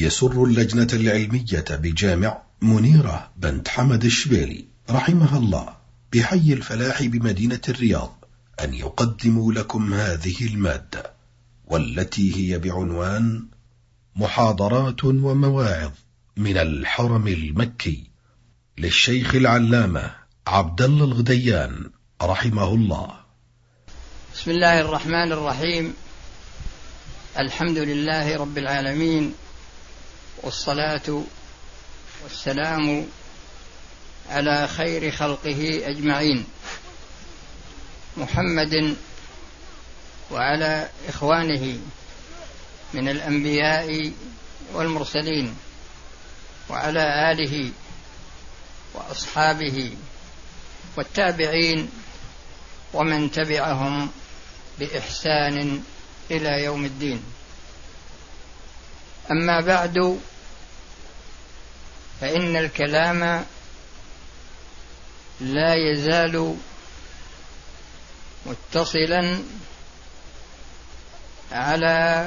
يسر اللجنة العلمية بجامع منيرة بنت حمد الشبيلي رحمها الله بحي الفلاح بمدينة الرياض أن يقدموا لكم هذه المادة، والتي هي بعنوان محاضرات ومواعظ من الحرم المكي للشيخ العلامة عبد الله الغديان رحمه الله. بسم الله الرحمن الرحيم. الحمد لله رب العالمين، والصلاة والسلام على خير خلقه أجمعين، محمد وعلى إخوانه من الأنبياء والمرسلين، وعلى آله وأصحابه والتابعين ومن تبعهم بإحسان إلى يوم الدين. أما بعد، فإن الكلام لا يزال متصلا على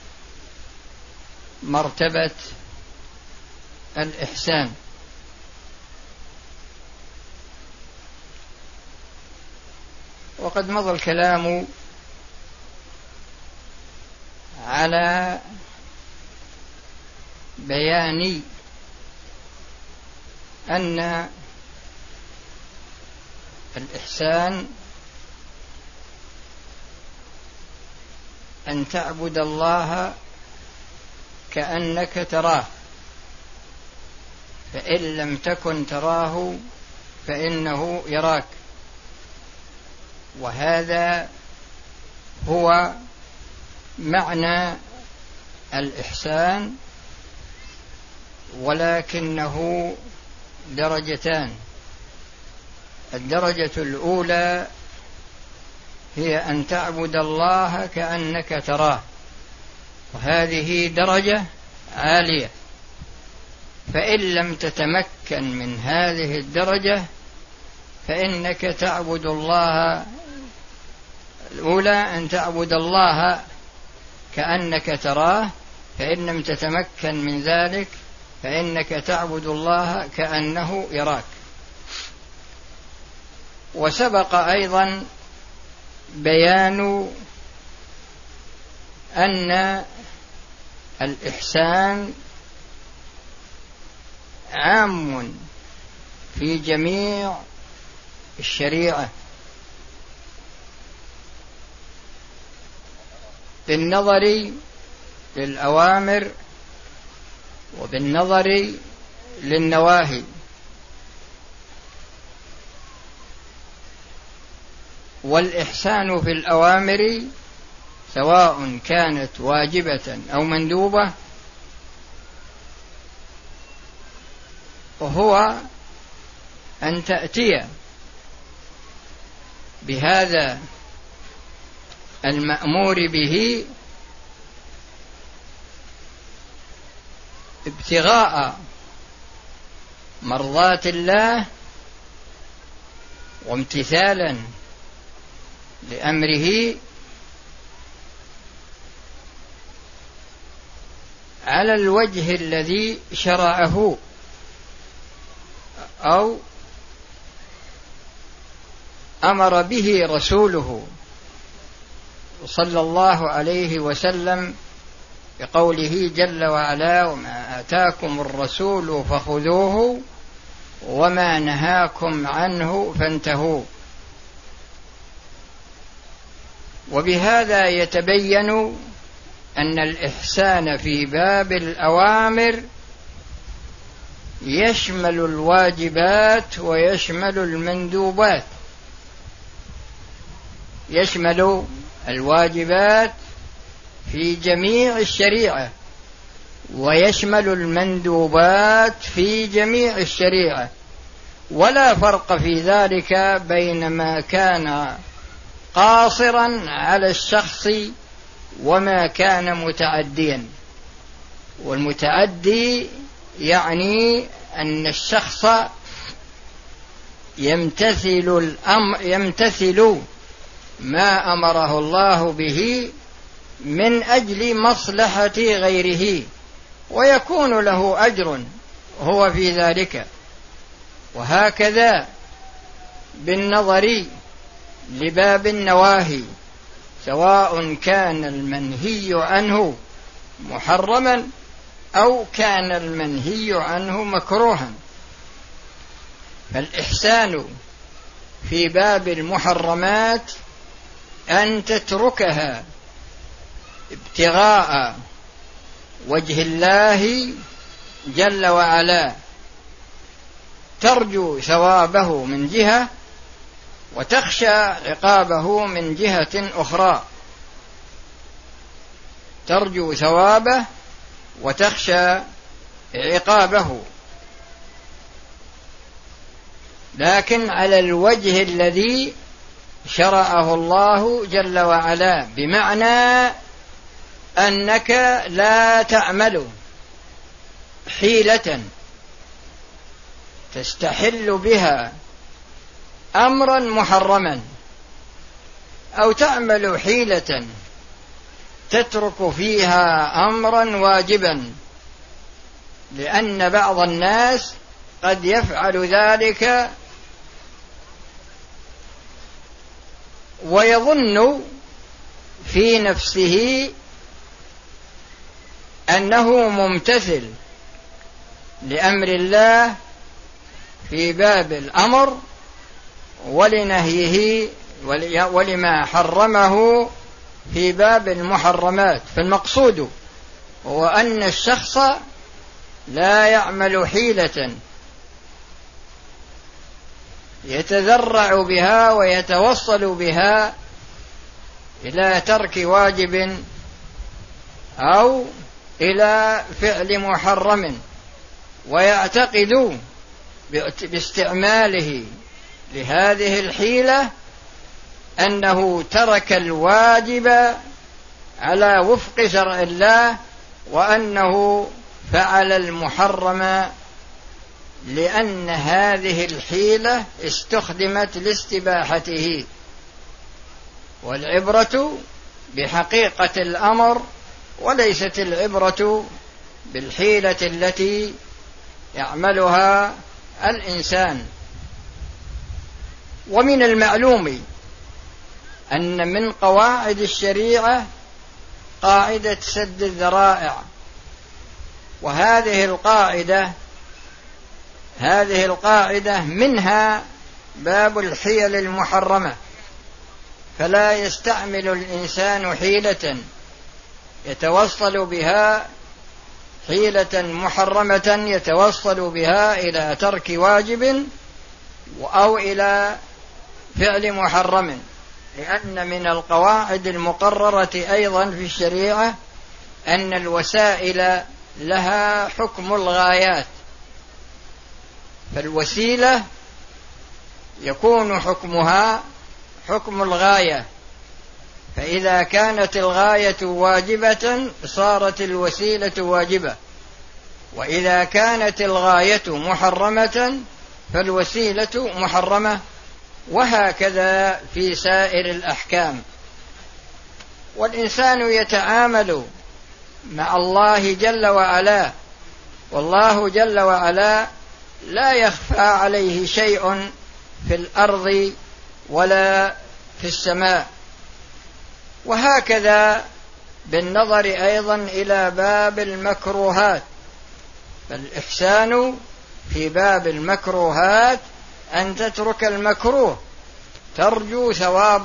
مرتبة الإحسان، وقد مضى الكلام على بيان أن الإحسان أن تعبد الله كأنك تراه، فإن لم تكن تراه فإنه يراك. وهذا هو معنى الإحسان، ولكنه درجتان. الدرجة الأولى هي أن تعبد الله كأنك تراه، وهذه درجة عالية، فإن لم تتمكن من هذه الدرجة فإنك تعبد الله. الأولى أن تعبد الله كأنك تراه، فإن لم تتمكن من ذلك فإنك تعبد الله كأنه يراك. وسبق أيضا بيان أن الإحسان عام في جميع الشريعة، بالنظر للأوامر وبالنظر للنواهي. والإحسان في الأوامر سواء كانت واجبة أو مندوبة وهو أن تأتي بهذا المأمور به ابتغاء مرضات الله وامتثالا لأمره على الوجه الذي شرعه أو أمر به رسوله صلى الله عليه وسلم، بقوله جل وعلا: وما آتاكم الرسول فخذوه وما نهاكم عنه فانتهوا. وبهذا يتبين أن الإحسان في باب الأوامر يشمل الواجبات ويشمل المندوبات، يشمل الواجبات في جميع الشريعة ويشمل المندوبات في جميع الشريعة، ولا فرق في ذلك بين ما كان قاصرا على الشخص وما كان متعديا. والمتعدي يعني أن الشخص يمتثل ما أمره الله به من أجل مصلحة غيره ويكون له أجر هو في ذلك. وهكذا بالنظر لباب النواهي، سواء كان المنهي عنه محرما أو كان المنهي عنه مكروها. فالإحسان في باب المحرمات أن تتركها ابتغاء وجه الله جل وعلا، ترجو ثوابه من جهة وتخشى عقابه من جهة أخرى. ترجو ثوابه وتخشى عقابه، لكن على الوجه الذي شرعه الله جل وعلا، بمعنى أنك لا تعمل حيلة تستحل بها أمرا محرما، أو تعمل حيلة تترك فيها أمرا واجبا، لأن بعض الناس قد يفعل ذلك ويظن في نفسه أنه ممتثل لأمر الله في باب الأمر ولنهيه ولما حرمه في باب المحرمات. فالمقصود هو أن الشخص لا يعمل حيلة يتذرع بها ويتوصل بها إلى ترك واجب أو إلى فعل محرم، ويعتقد باستعماله لهذه الحيلة أنه ترك الواجب على وفق شرع الله، وأنه فعل المحرم لأن هذه الحيلة استخدمت لاستباحته. والعبرة بحقيقة الأمر، وليست العبرة بالحيلة التي يعملها الإنسان. ومن المعلوم أن من قواعد الشريعة قاعدة سد الذرائع، وهذه القاعدة منها باب الحيل المحرمة. فلا يستعمل الإنسان حيلة يتوصل بها، حيلة محرمة يتوصل بها إلى ترك واجب أو إلى فعل محرم، لأن من القواعد المقررة أيضا في الشريعة أن الوسائل لها حكم الغايات، فالوسيلة يكون حكمها حكم الغاية، فإذا كانت الغاية واجبة صارت الوسيلة واجبة، وإذا كانت الغاية محرمة فالوسيلة محرمة، وهكذا في سائر الأحكام. والإنسان يتعامل مع الله جل وعلا، والله جل وعلا لا يخفى عليه شيء في الأرض ولا في السماء. وهكذا بالنظر أيضا إلى باب المكروهات، فالإحسان في باب المكروهات أن تترك المكروه ترجو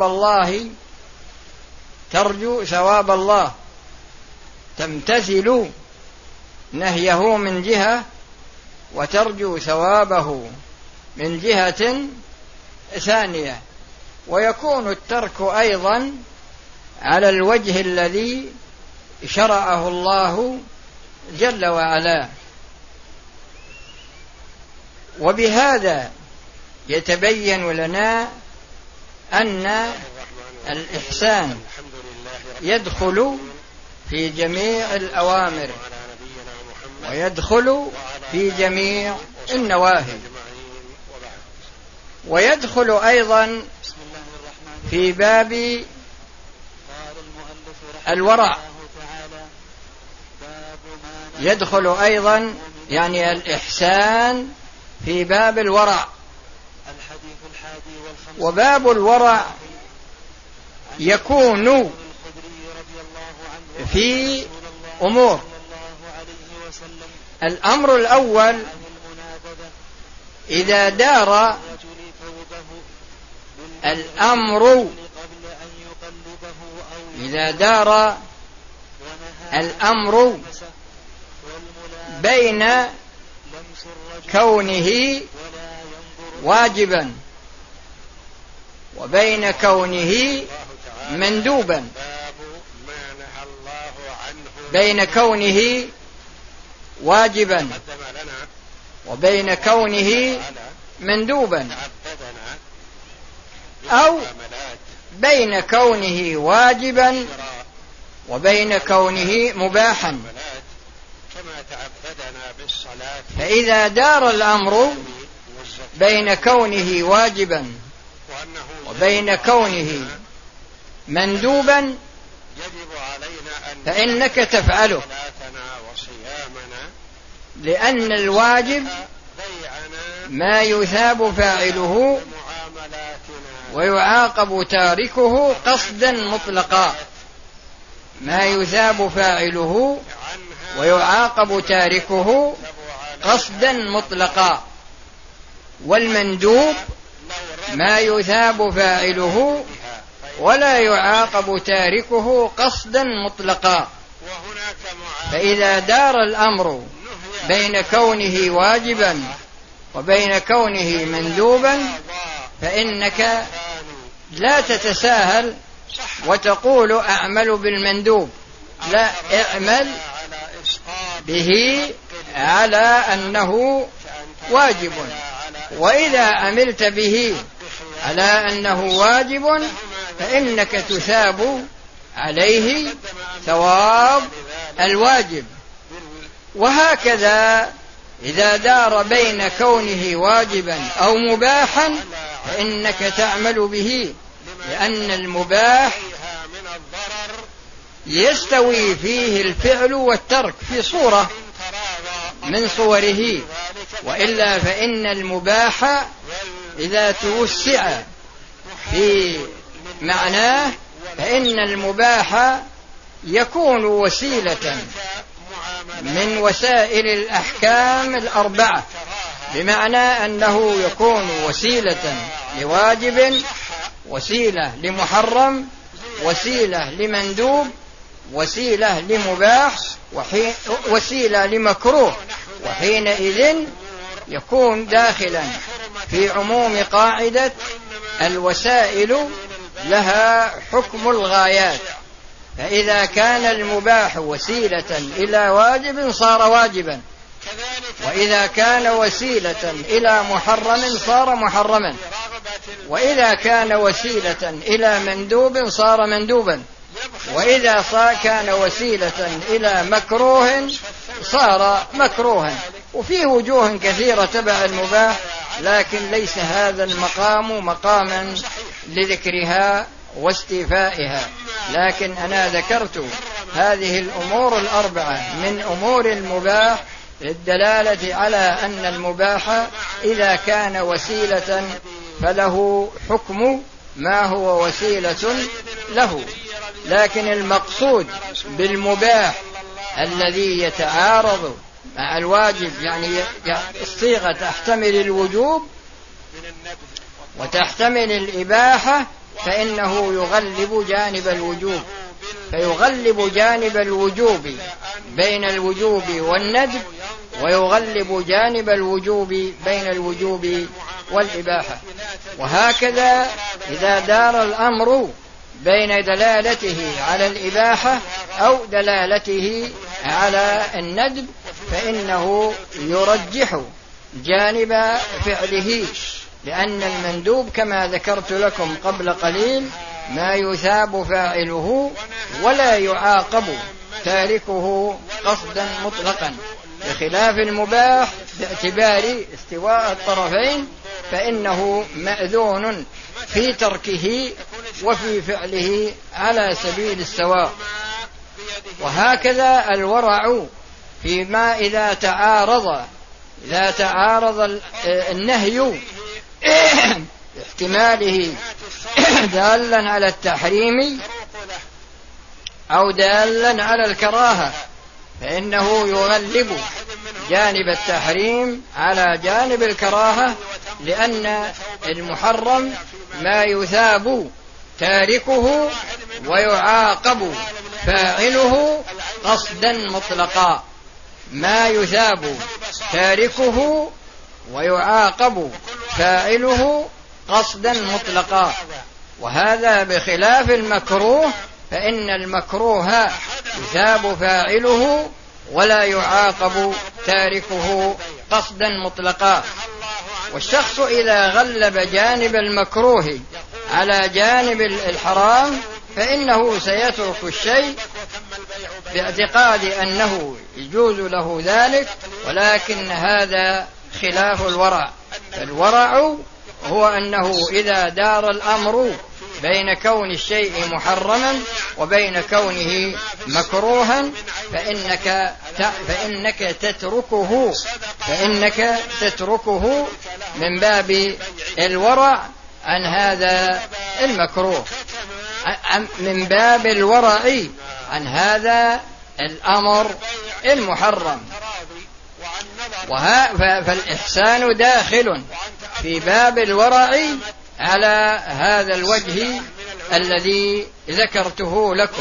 ثواب الله، تمتثل نهيه من جهة وترجو ثوابه من جهة ثانية. ويكون الترك أيضا على الوجه الذي شرعه الله جل وعلا. وبهذا يتبين لنا أن الإحسان يدخل في جميع الأوامر ويدخل في جميع النواهي، ويدخل أيضا في باب يدخل أيضا يعني الإحسان في باب الورع. وباب الورع يكون في أمور. الأمر الأول إذا دار الأمر بين كونه واجبا وبين كونه مندوبا، بين كونه واجبا وبين كونه مندوبا، أو بين كونه واجبا وبين كونه مباحا. فإذا دار الأمر بين كونه واجبا وبين كونه مندوبا فإنك تفعله، لأن الواجب ما يثاب فاعله ويعاقب تاركه قصدا مطلقا، ما يثاب فاعله ويعاقب تاركه قصدا مطلقا. والمندوب ما يثاب فاعله ولا يعاقب تاركه قصدا مطلقا. فإذا دار الأمر بين كونه واجبا وبين كونه مندوبا فإنك لا تتساهل وتقول أعمل بالمندوب، لا، اعمل به على أنه واجب. وإذا عملت به على أنه واجب فإنك تثاب عليه ثواب الواجب. وهكذا إذا دار بين كونه واجبا أو مباحا فإنك تعمل به، لأن المباح يستوي فيه الفعل والترك في صورة من صوره، وإلا فإن المباح إذا توسع في معناه فإن المباح يكون وسيلة من وسائل الأحكام الأربعة، بمعنى أنه يكون وسيلة لواجب، وسيلة لمحرم، وسيلة لمندوب، وسيلة لمباح، وسيلة لمكروه. وحينئذ يكون داخلا في عموم قاعدة الوسائل لها حكم الغايات. فإذا كان المباح وسيلة إلى واجب صار واجبا، وإذا كان وسيلة إلى محرم صار محرما، وإذا كان وسيلة إلى مندوب صار مندوبا، وإذا كان وسيلة إلى مكروه صار مكروها. وفيه وجوه كثيرة تبع المباح، لكن ليس هذا المقام مقاما لذكرها واستيفائها. لكن أنا ذكرت هذه الأمور الأربعة من أمور المباح للدلالة على أن المباح إذا كان وسيلة فله حكم ما هو وسيلة له. لكن المقصود بالمباح الذي يتعارض مع الواجب، يعني الصيغة تحتمل الوجوب وتحتمل الإباحة، فإنه يغلب جانب الوجوب، فيغلب جانب الوجوب بين الوجوب والندب، ويغلب جانب الوجوب بين الوجوب والإباحة. وهكذا إذا دار الأمر بين دلالته على الإباحة أو دلالته على الندب فإنه يرجح جانب فعله، لأن المندوب كما ذكرت لكم قبل قليل ما يثاب فاعله ولا يعاقب تاركه قصدا مطلقا، بخلاف المباح باعتبار استواء الطرفين فإنه مأذون في تركه وفي فعله على سبيل السواء. وهكذا الورع فيما إذا تعارض النهي احتماله دالا على التحريم أو دالا على الكراهة، فإنه يغلب جانب التحريم على جانب الكراهة، لأن المحرم ما يثاب تاركه ويعاقب فاعله قصدا مطلقا، ما يثاب تاركه ويعاقب فاعله قصدا مطلقا، وهذا بخلاف المكروه، فإن المكروه يثاب فاعله ولا يعاقب تاركه قصدا مطلقا. والشخص إذا غلب جانب المكروه على جانب الحرام فإنه سيترك الشيء باعتقاد أنه يجوز له ذلك، ولكن هذا خلاف الورع. فالورع هو أنه إذا دار الأمر بين كون الشيء محرما وبين كونه مكروها فإنك تتركه من باب الورع عن هذا المكروه، من باب الورع عن هذا الأمر المحرم. فالإحسان داخل في باب الورع على هذا الوجه الذي ذكرته لكم.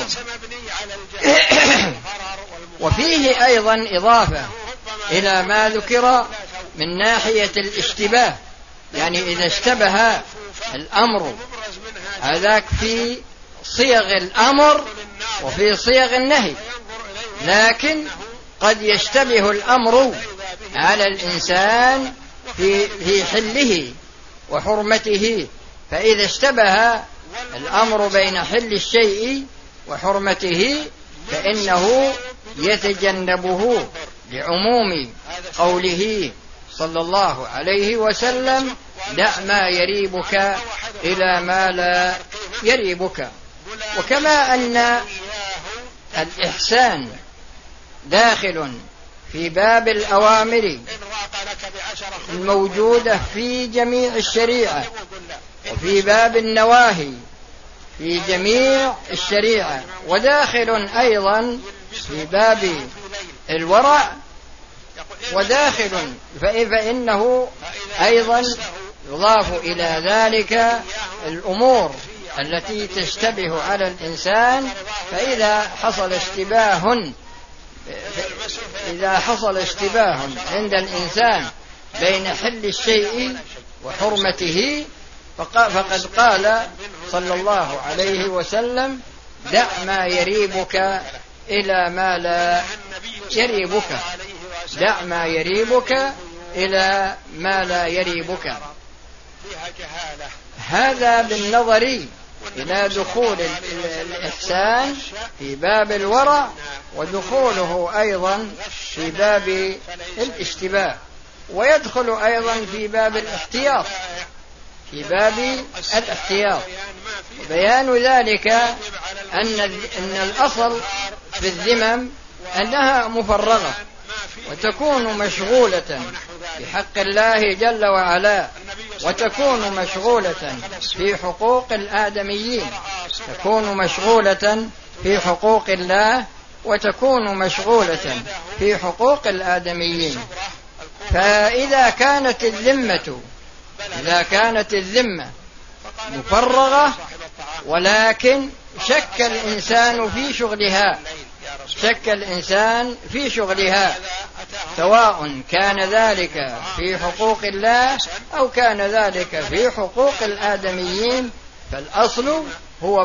وفيه أيضا إضافة إلى ما ذكر من ناحية الاشتباه، يعني إذا اشتبه الأمر هذاك في صيغ الأمر وفي صيغ النهي، لكن قد يشتبه الأمر على الإنسان في حله وحرمته، فإذا اشتبه الأمر بين حل الشيء وحرمته فإنه يتجنبه لعموم قوله صلى الله عليه وسلم: دع ما يريبك إلى ما لا يريبك. وكما أن الإحسان داخل في باب الأوامر الموجودة في جميع الشريعة، وفي باب النواهي في جميع الشريعة، وداخل أيضا في باب الورع، وداخل فإنه أيضا يضاف إلى ذلك الأمور التي تشتبه على الإنسان. فإذا حصل اشتباه عند الإنسان بين حل الشيء وحرمته فقد قال صلى الله عليه وسلم: دع ما يريبك إلى ما لا يريبك، دع ما يريبك إلى ما لا يريبك. هذا بالنظر إلى دخول الإحسان في باب الورع، ودخوله أيضا في باب الاشتباه، ويدخل أيضا في باب الاحتياط، في باب الاحتياط. وبيان ذلك أن الأصل في الذمم أنها مفرغة وتكون مشغولة بحق الله جل وعلا، وتكون مشغولة في حقوق الآدميين، تكون مشغولة في حقوق الله وتكون مشغولة في حقوق الآدميين. فإذا كانت الذمة مفرغة ولكن شك الإنسان في شغلها، سواء كان ذلك في حقوق الله أو كان ذلك في حقوق الآدميين، فالأصل هو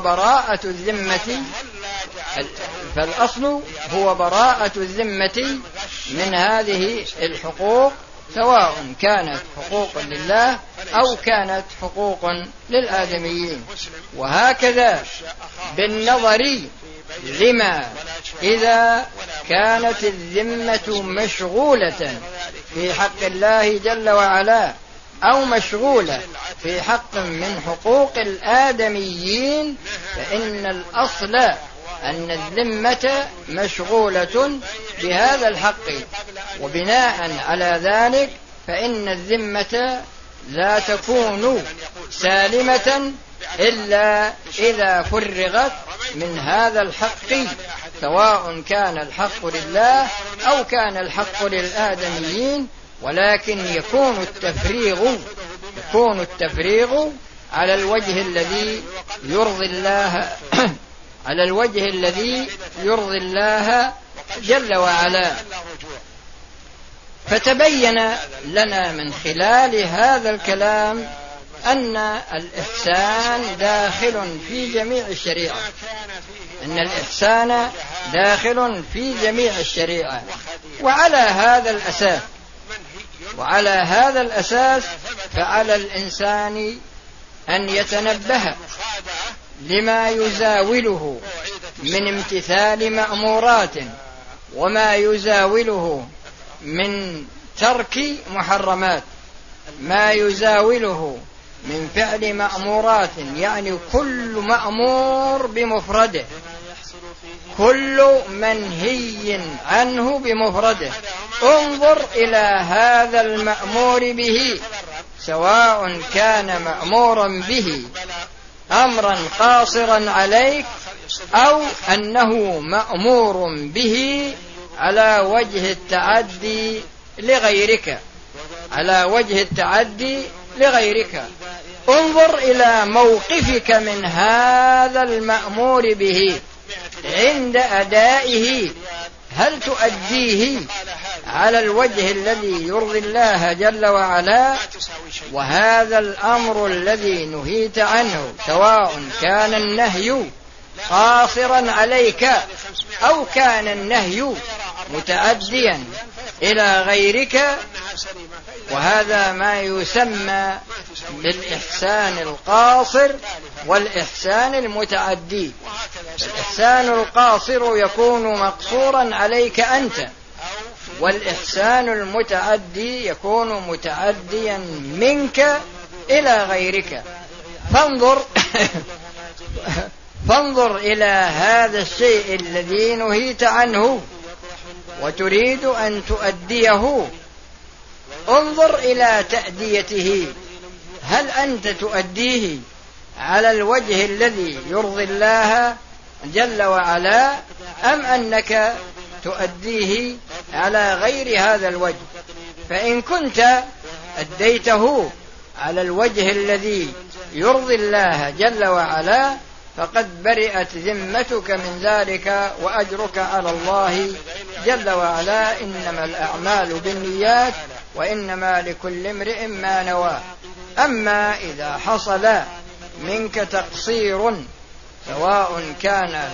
براءة الذمة من هذه الحقوق، سواء كانت حقوق لله أو كانت حقوق للآدميين. وهكذا بالنظر لما إذا كانت الذمة مشغولة في حق الله جل وعلا أو مشغولة في حق من حقوق الآدميين، فإن الأصل أن الذمة مشغولة بهذا الحق، وبناء على ذلك فإن الذمة لا تكون سالمة إلا إذا فرغت من هذا الحق، سواء كان الحق لله أو كان الحق للآدميين، ولكن يكون التفريغ على الوجه الذي يرضي الله على الوجه الذي يرضي الله جل وعلا. فتبين لنا من خلال هذا الكلام أن الإحسان داخل في جميع الشريعة، أن الإحسان داخل في جميع الشريعة. وعلى هذا الأساس فعلى الإنسان أن يتنبه لما يزاوله من امتثال مأمورات، وما يزاوله من ترك محرمات، ما يزاوله من فعل مأمورات، يعني كل مأمور بمفرده، كل منهي عنه بمفرده. انظر إلى هذا المأمور به، سواء كان مأمورا به أمرا قاصرا عليك، أو أنه مأمور به على وجه التعدي لغيرك، انظر إلى موقفك من هذا المأمور به عند أدائه، هل تؤديه على الوجه الذي يرضي الله جل وعلا؟ وهذا الأمر الذي نهيت عنه، سواء كان النهي قاصرا عليك أو كان النهي متعديا إلى غيرك، وهذا ما يسمى بالإحسان القاصر والإحسان المتعدي. الإحسان القاصر يكون مقصورا عليك أنت، والإحسان المتعدي يكون متعديا منك إلى غيرك. فانظر إلى هذا الشيء الذي نهيت عنه وتريد أن تؤديه، انظر إلى تأديته، هل أنت تؤديه على الوجه الذي يرضي الله جل وعلا، أم أنك تؤديه على غير هذا الوجه؟ فإن كنت أديته على الوجه الذي يرضي الله جل وعلا فقد برئت ذمتك من ذلك، وأجرك على الله جل وعلا. إنما الأعمال بالنيات وإنما لكل امرئ ما نوى. أما إذا حصل منك تقصير، سواء كان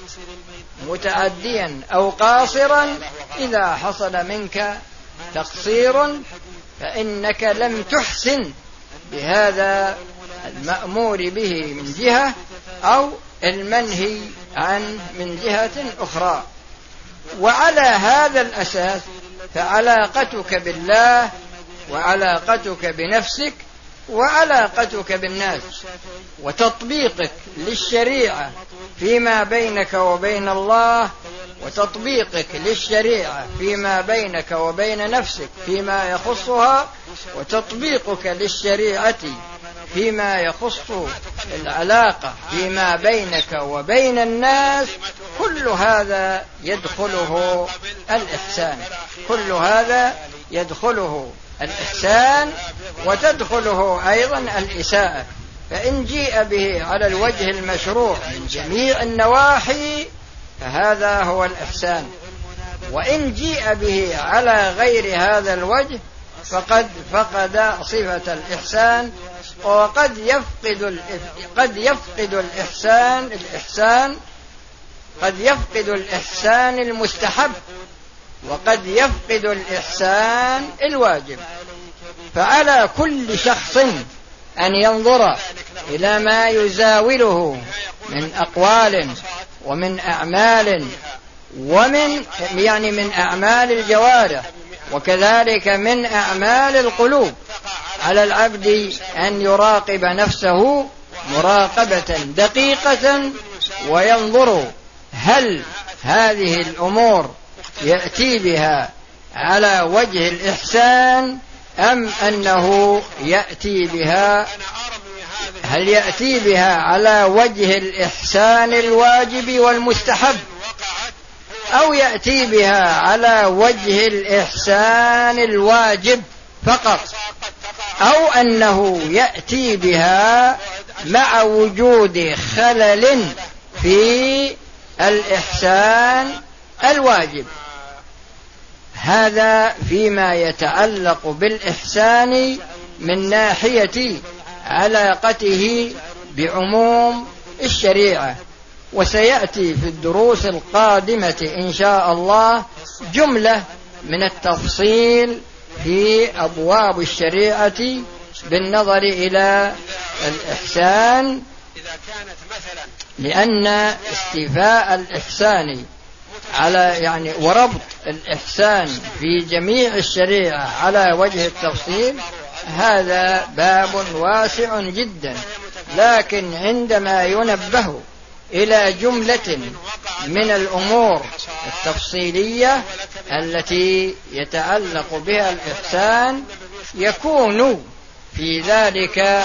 متعديا أو قاصرا، إذا حصل منك تقصير فإنك لم تحسن بهذا المأمور به من جهة، أو المنهي عن من جهة أخرى. وعلى هذا الأساس فعلاقتك بالله وعلاقتك بنفسك وعلاقتك بالناس وتطبيقك للشريعة فيما بينك وبين الله، وتطبيقك للشريعة فيما بينك وبين نفسك فيما يخصها، وتطبيقك للشريعة فيما يخص العلاقة فيما بينك وبين الناس، كل هذا يدخله الإحسان، كل هذا يدخله الإحسان، وتدخله أيضا الإساءة. فإن جيء به على الوجه المشروع من جميع النواحي فهذا هو الإحسان، وإن جيء به على غير هذا الوجه فقد فقد صفة الإحسان، وقد يفقد الإحسان المستحب، وقد يفقد الإحسان الواجب. فعلى كل شخص أن ينظر إلى ما يزاوله من أقوال ومن أعمال، من أعمال الجوارح، وكذلك من أعمال القلوب. على العبد أن يراقب نفسه مراقبة دقيقة، وينظر هل هذه الأمور يأتي بها على وجه الإحسان أم أنه يأتي بها هل يأتي بها على وجه الإحسان الواجب والمستحب أو يأتي بها على وجه الإحسان الواجب فقط أو أنه يأتي بها مع وجود خلل في الإحسان الواجب. هذا فيما يتعلق بالإحسان من ناحية علاقته بعموم الشريعة. وسيأتي في الدروس القادمة إن شاء الله جملة من التفصيل في أبواب الشريعة بالنظر إلى الإحسان، لأن استيفاء الإحسان على وربط الإحسان في جميع الشريعة على وجه التفصيل هذا باب واسع جدا. لكن عندما ينبه إلى جملة من الأمور التفصيلية التي يتعلق بها الإحسان يكون في ذلك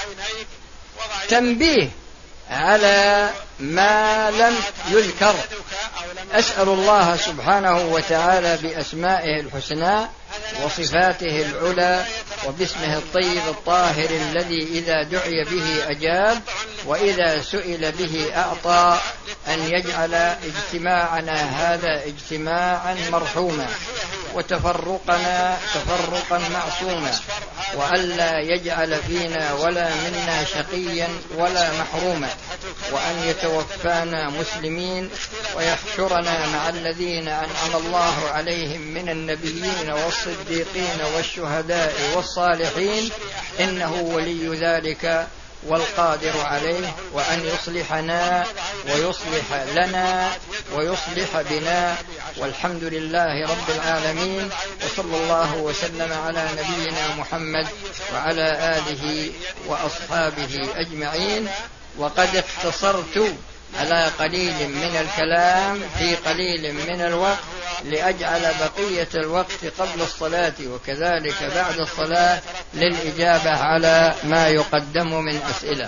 تنبيه على ما لم يذكر. أسأل الله سبحانه وتعالى بأسمائه الحسنى وصفاته العلى وباسمه الطيب الطاهر الذي إذا دعي به أجاب وإذا سئل به أعطى أن يجعل اجتماعنا هذا اجتماعا مرحوما وتفرقنا تفرقا معصوما، وألا يجعل فينا ولا منا شقيا ولا محروما، وأن يتوفانا مسلمين ويحشرنا مع الذين أنعم الله عليهم من النبيين والصديقين والشهداء والصالحين إنه ولي ذلك والقادر عليه، وأن يصلحنا ويصلح لنا ويصلح بنا، والحمد لله رب العالمين، وصلى الله وسلم على نبينا محمد وعلى آله وأصحابه أجمعين. وقد اختصرت على قليل من الكلام في قليل من الوقت لأجعل بقية الوقت قبل الصلاة وكذلك بعد الصلاة للإجابة على ما يقدم من أسئلة.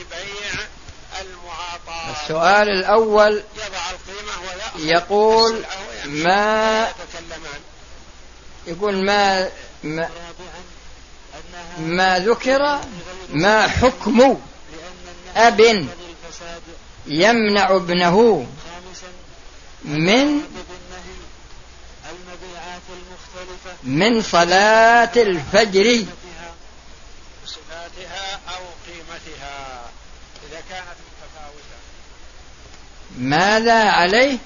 السؤال الأول يقول ما ذكر ما حكم أب يمنع ابنه من صلاة الفجر صفاتها أو قيمتها إذا كانت متفاوتة، ماذا عليه؟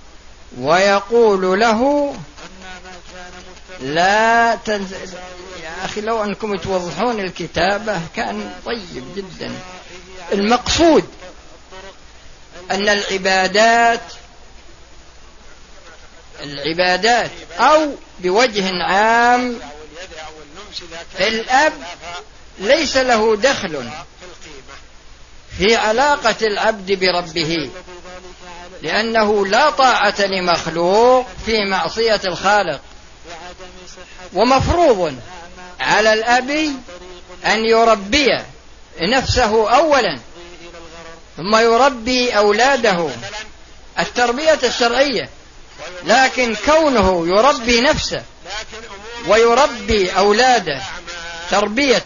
ويقول له لا يا أخي لو أنكم توضحون الكتابة كان طيب جدا. المقصود أن العبادات أو بوجه عام الأب ليس له دخل في علاقة العبد بربه، لأنه لا طاعة لمخلوق في معصية الخالق. ومفروض على الأب أن يربي نفسه أولا ثم يربي أولاده التربية الشرعية، لكن كونه يربي نفسه ويربي أولاده تربية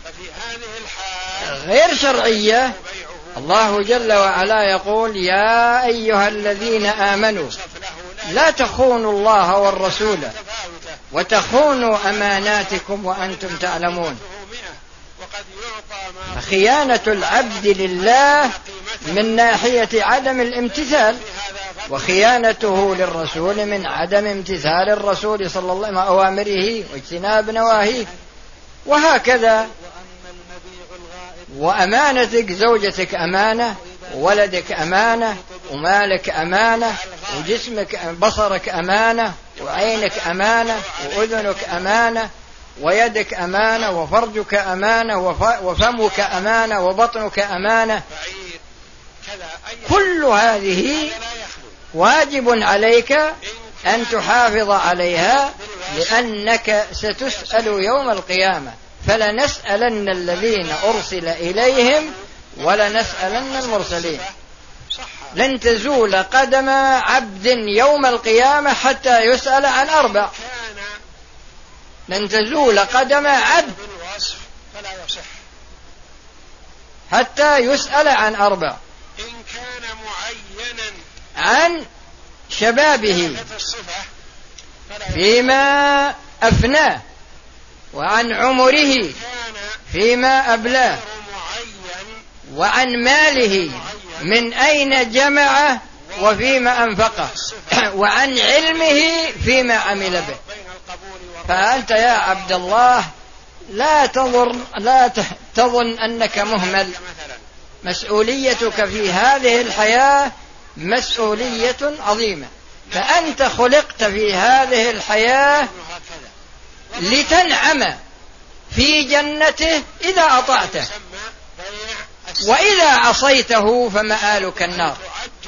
غير شرعية، الله جل وعلا يقول يا أيها الذين آمنوا لا تخونوا الله والرسول وتخونوا أماناتكم وأنتم تعلمون. فخيانة العبد لله من ناحية عدم الامتثال، وخيانته للرسول من عدم امتثال الرسول صلى الله عليه وسلم أوامره واجتناب نواهيه، وهكذا. وأمانتك زوجتك أمانة، وولدك أمانة، ومالك أمانة، وجسمك بصرك أمانة، وعينك أمانة، وأذنك أمانة، ويدك أمانة، وفرجك أمانة، وفمك أمانة، وبطنك أمانة. كل هذه واجب عليك أن تحافظ عليها، لأنك ستسأل يوم القيامة، فلنسألن الذين أرسل إليهم ولنسألن المرسلين. لن تزول قدم عبد يوم القيامة حتى يسأل عن 4. لن تزول قدم عبد حتى يسأل عن 4: إن كان معينا عن شبابه فيما أفناه، وعن عمره فيما أبلاه، وعن ماله من أين جمعه وفيما أنفقه، وعن علمه فيما عمل به. فأنت يا عبد الله لا تظن أنك مهمل. مسؤوليتك في هذه الحياة مسؤولية عظيمة، فأنت خلقت في هذه الحياة لتنعم في جنته إذا أطعته، وإذا عصيته فمآلك النار.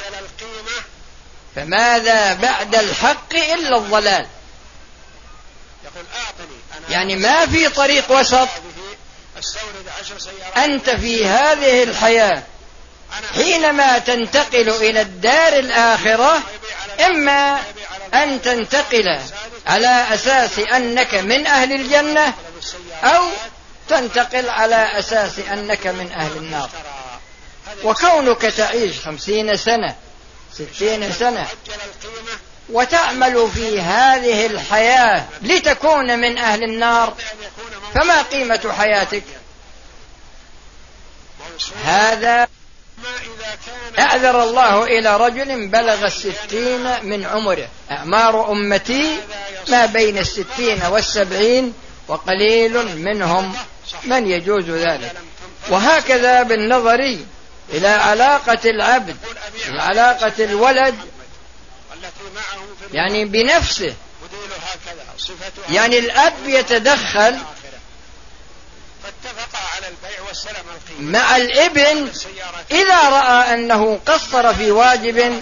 فماذا بعد الحق إلا الضلال؟ يعني ما في طريق وسط. أنت في هذه الحياة حينما تنتقل إلى الدار الآخرة إما أن تنتقل على أساس أنك من أهل الجنة، أو تنتقل على أساس أنك من أهل النار. وكونك تعيش 50 سنة 60 سنة وتعمل في هذه الحياة لتكون من أهل النار، فما قيمة حياتك؟ هذا أعذر الله إلى رجل بلغ 60 من عمره. أعمار أمتي ما بين 60 و70، وقليل منهم من يجوز ذلك. وهكذا بالنظر إلى علاقة العبد، علاقة الولد يعني بنفسه. يعني الأب يتدخل مع الابن إذا رأى أنه قصر في واجب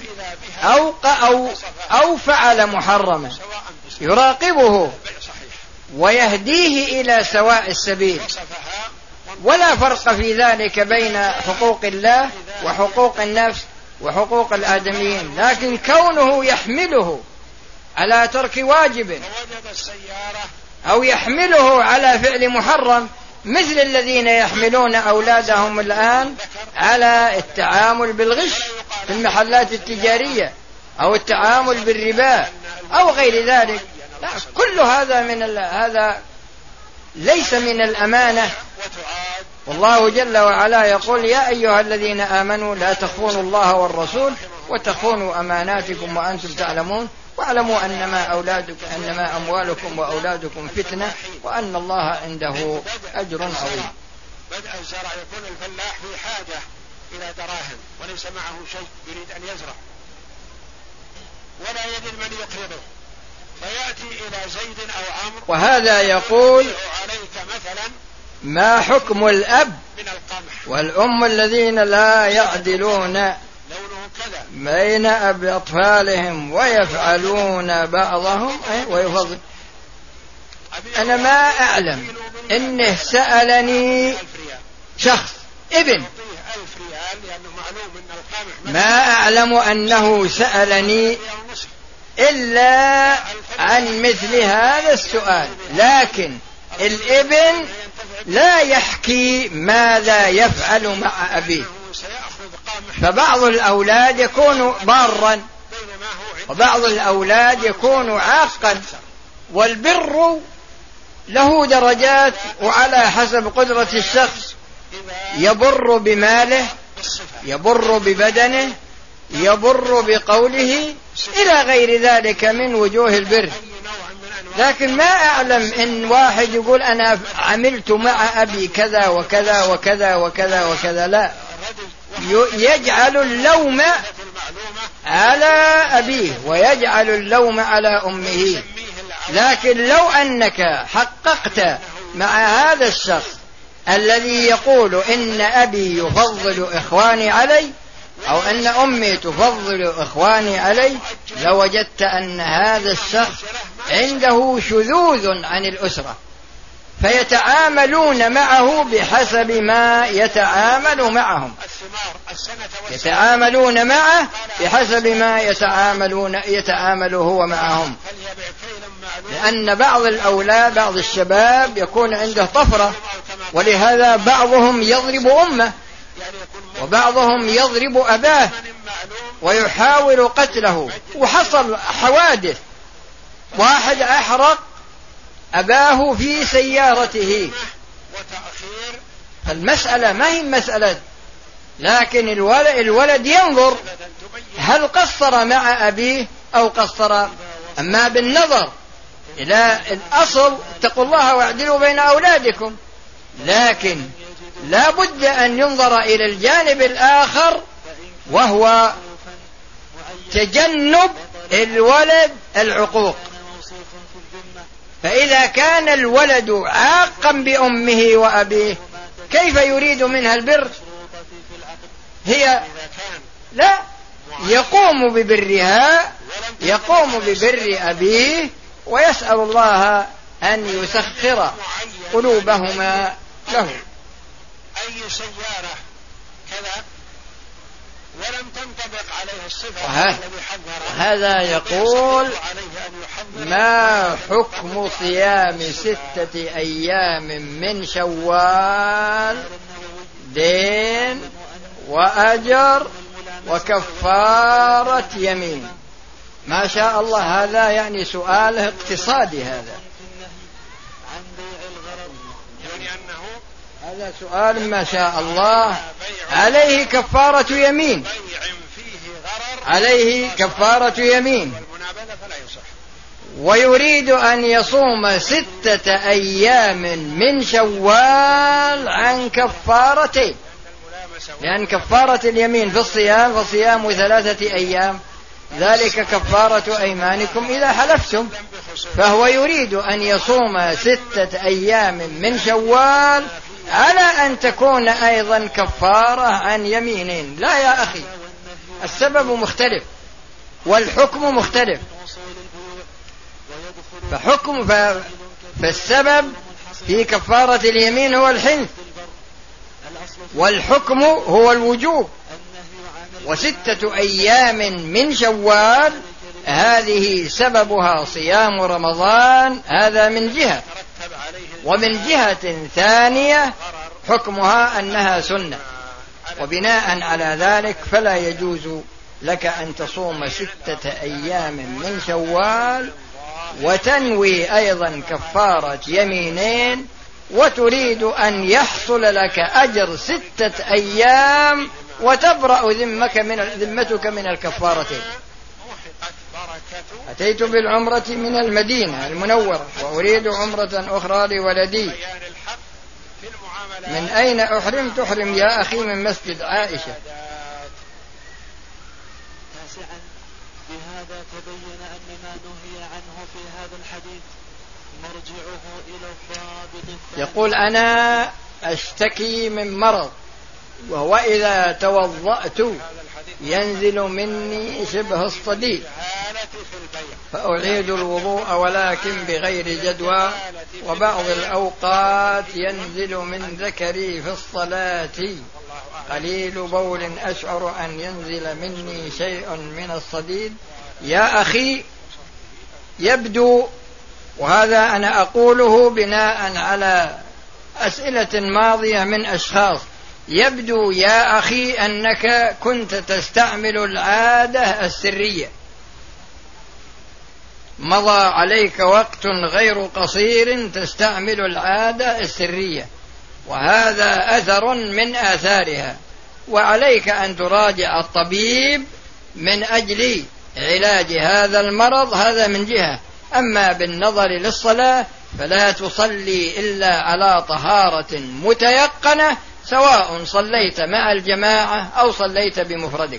أو فعل محرما، يراقبه ويهديه إلى سواء السبيل. ولا فرق في ذلك بين حقوق الله وحقوق النفس وحقوق الآدميين، لكن كونه يحمله على ترك واجب أو يحمله على فعل محرم، مثل الذين يحملون أولادهم الآن على التعامل بالغش في المحلات التجارية أو التعامل بالربا أو غير ذلك. لا، كل هذا هذا ليس من الأمانة. والله جل وعلا يقول: يا أيها الذين آمنوا لا تخونوا الله والرسول وتخونوا أماناتكم وأنتم تعلمون واعلموا أنما أموالكم وأولادكم فتنة وأن الله عنده أجر عظيم. بدء الزرع يكون الفلاح في حاجة إلى دراهم وليس معه شيء، يريد أن يزرع ولا يجد من يقرضه، فيأتي إلى زيد أو عمرو وهذا يقول: عليك مثلا ما حكم الأب من القمح والأم الذين لا يعدلون بين أطفالهم ويفعلون بعضهم ويفضل. أنا ما أعلم إنه سألني شخص ابن، ما أعلم أنه سألني إلا عن مثل هذا السؤال، لكن الابن لا يحكي ماذا يفعل مع أبيه. فبعض الأولاد يكون بارا وبعض الأولاد يكون عاقا، والبر له درجات وعلى حسب قدرة الشخص. يبر بماله، يبر ببدنه، يبر بقوله، إلى غير ذلك من وجوه البر. لكن ما أعلم إن واحد يقول أنا عملت مع أبي كذا وكذا وكذا وكذا وكذا، لا، يجعل اللوم على أبيه ويجعل اللوم على أمه. لكن لو أنك حققت مع هذا الشخص الذي يقول إن أبي يفضل إخواني علي، أو أن أمي تفضل إخواني علي، لوجدت أن هذا الشخص عنده شذوذ عن الأسرة، فيتعاملون معه بحسب ما يتعامل معهم، يتعاملون معه بحسب ما يتعامل هو معهم. لأن بعض الأولاد، بعض الشباب يكون عنده طفرة، ولهذا بعضهم يضرب أمه، وبعضهم يضرب أباه ويحاول قتله. وحصل حوادث، واحد أحرق أباه في سيارته. فالمسألة ما هي مسألة، لكن الولد ينظر هل قصر مع أبيه أو قصر. أما بالنظر إلى الأصل اتقوا الله واعدلوا بين أولادكم، لكن لا بد أن ينظر إلى الجانب الآخر، وهو تجنب الولد العقوق. فإذا كان الولد عاقا بأمه وأبيه كيف يريد منها البر؟ هي لا يقوم ببرها، يقوم ببر أبيه، ويسأل الله أن يسخر قلوبهما له. أي سيارة كذا ولم تنطبق عليه الصفة الذي حذر. هذا يقول: ما حكم صيام 6 أيام من شوال، دين وأجر وكفارة يمين؟ ما شاء الله، هذا يعني سؤاله اقتصادي. هذا سؤال ما شاء الله. عليه كفارة يمين، عليه كفارة يمين، ويريد أن يصوم 6 أيام من شوال عن كفارتين، لأن كفارة اليمين في الصيام فصيام 3 أيام، ذلك كفارة أيمانكم إذا حلفتم. فهو يريد أن يصوم 6 أيام من شوال على أن تكون أيضا كفارة عن يمينين. لا يا أخي، السبب مختلف والحكم مختلف. فالسبب في كفارة اليمين هو الحنث، والحكم هو الوجوب. 6 أيام من شوال هذه سببها صيام رمضان، هذا من جهة، ومن جهة ثانية حكمها أنها سنة. وبناء على ذلك فلا يجوز لك أن تصوم 6 أيام من شوال وتنوي أيضا كفارة يمينين، وتريد أن يحصل لك أجر 6 أيام وتبرأ ذمتك من الكفارتين. أتيت بالعمرة من المدينة المنورة وأريد عمرة أخرى لولدي، من أين أحرم؟ تحرم يا أخي من مسجد عائشة. بهذا تبين أن ما نهي عنه في هذا الحديث مرجعه إلى الضابط. يقول: أنا أشتكي من مرض، وهو إذا توضأت ينزل مني شبه الصديد، فأعيد الوضوء ولكن بغير جدوى، وبعض الأوقات ينزل من ذكري في الصلاة قليل بول أشعر أن ينزل مني شيء من الصديد. يا أخي، يبدو، وهذا أنا أقوله بناء على أسئلة ماضية من أشخاص، يبدو يا أخي أنك كنت تستعمل العادة السرية، مضى عليك وقت غير قصير تستعمل العادة السرية، وهذا أثر من آثارها، وعليك أن تراجع الطبيب من أجل علاج هذا المرض. هذا من جهة. أما بالنظر للصلاة فلا تصلي إلا على طهارة متيقنة، سواء صليت مع الجماعة أو صليت بمفردك.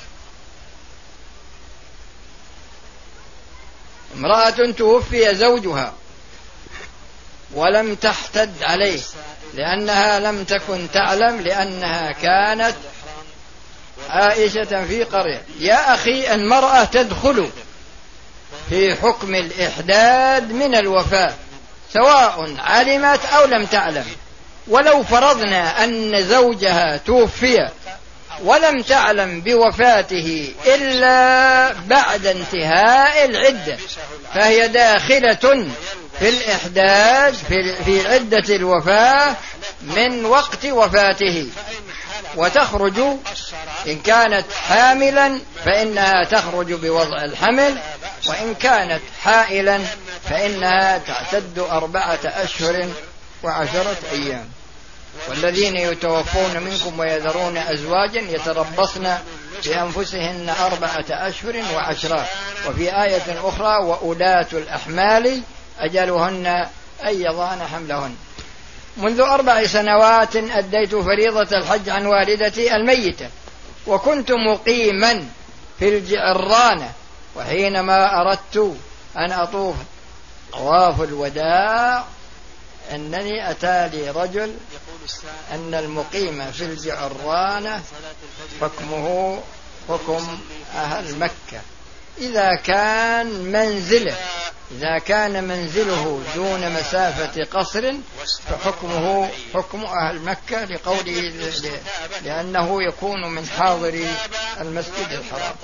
امرأة توفي زوجها ولم تحتد عليه لأنها لم تكن تعلم، لأنها كانت عائشة في قرية: يا أخي المرأة تدخل في حكم الإحداد من الوفاة سواء علمت أو لم تعلم، ولو فرضنا أن زوجها توفي ولم تعلم بوفاته إلا بعد انتهاء العدة فهي داخلة في الإحداد في عدة الوفاة من وقت وفاته، وتخرج إن كانت حاملا فإنها تخرج بوضع الحمل، وإن كانت حائلا فإنها تعتد 4 أشهر و10 أيام. والذين يتوفون منكم ويذرون أزواجا يتربصن بأنفسهن 4 أشهر و10. وفي آية أخرى: وأولاة الأحمال أجلهن أن يضعن حملهن. منذ 4 سنوات أديت فريضة الحج عن والدتي الميتة، وكنت مقيما في الجعرانة، وحينما أردت أن أطوف طواف الوداع أنني أتالي رجل أن المقيم في الجعرانة حكمه حكم أهل مكة إذا كان منزله دون مسافة قصر فحكمه حكم أهل مكة، لقوله لأنه يكون من حاضر المسجد الحرام.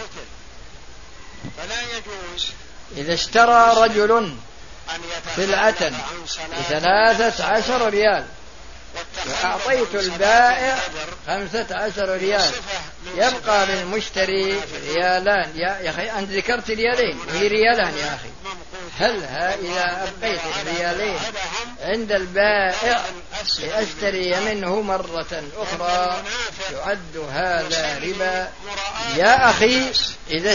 إذا اشترى رجل سلعة ب13 ريال وأعطيت البائع 15 ريال، يبقى للمشتري ريالان. يا أخي أنت ذكرت ريالين وهي ريالان يا أخي، هل إذا أبقيت الريالين عند البائع لأشتري منه مرة أخرى يعد هذا ربا؟ يا أخي إذا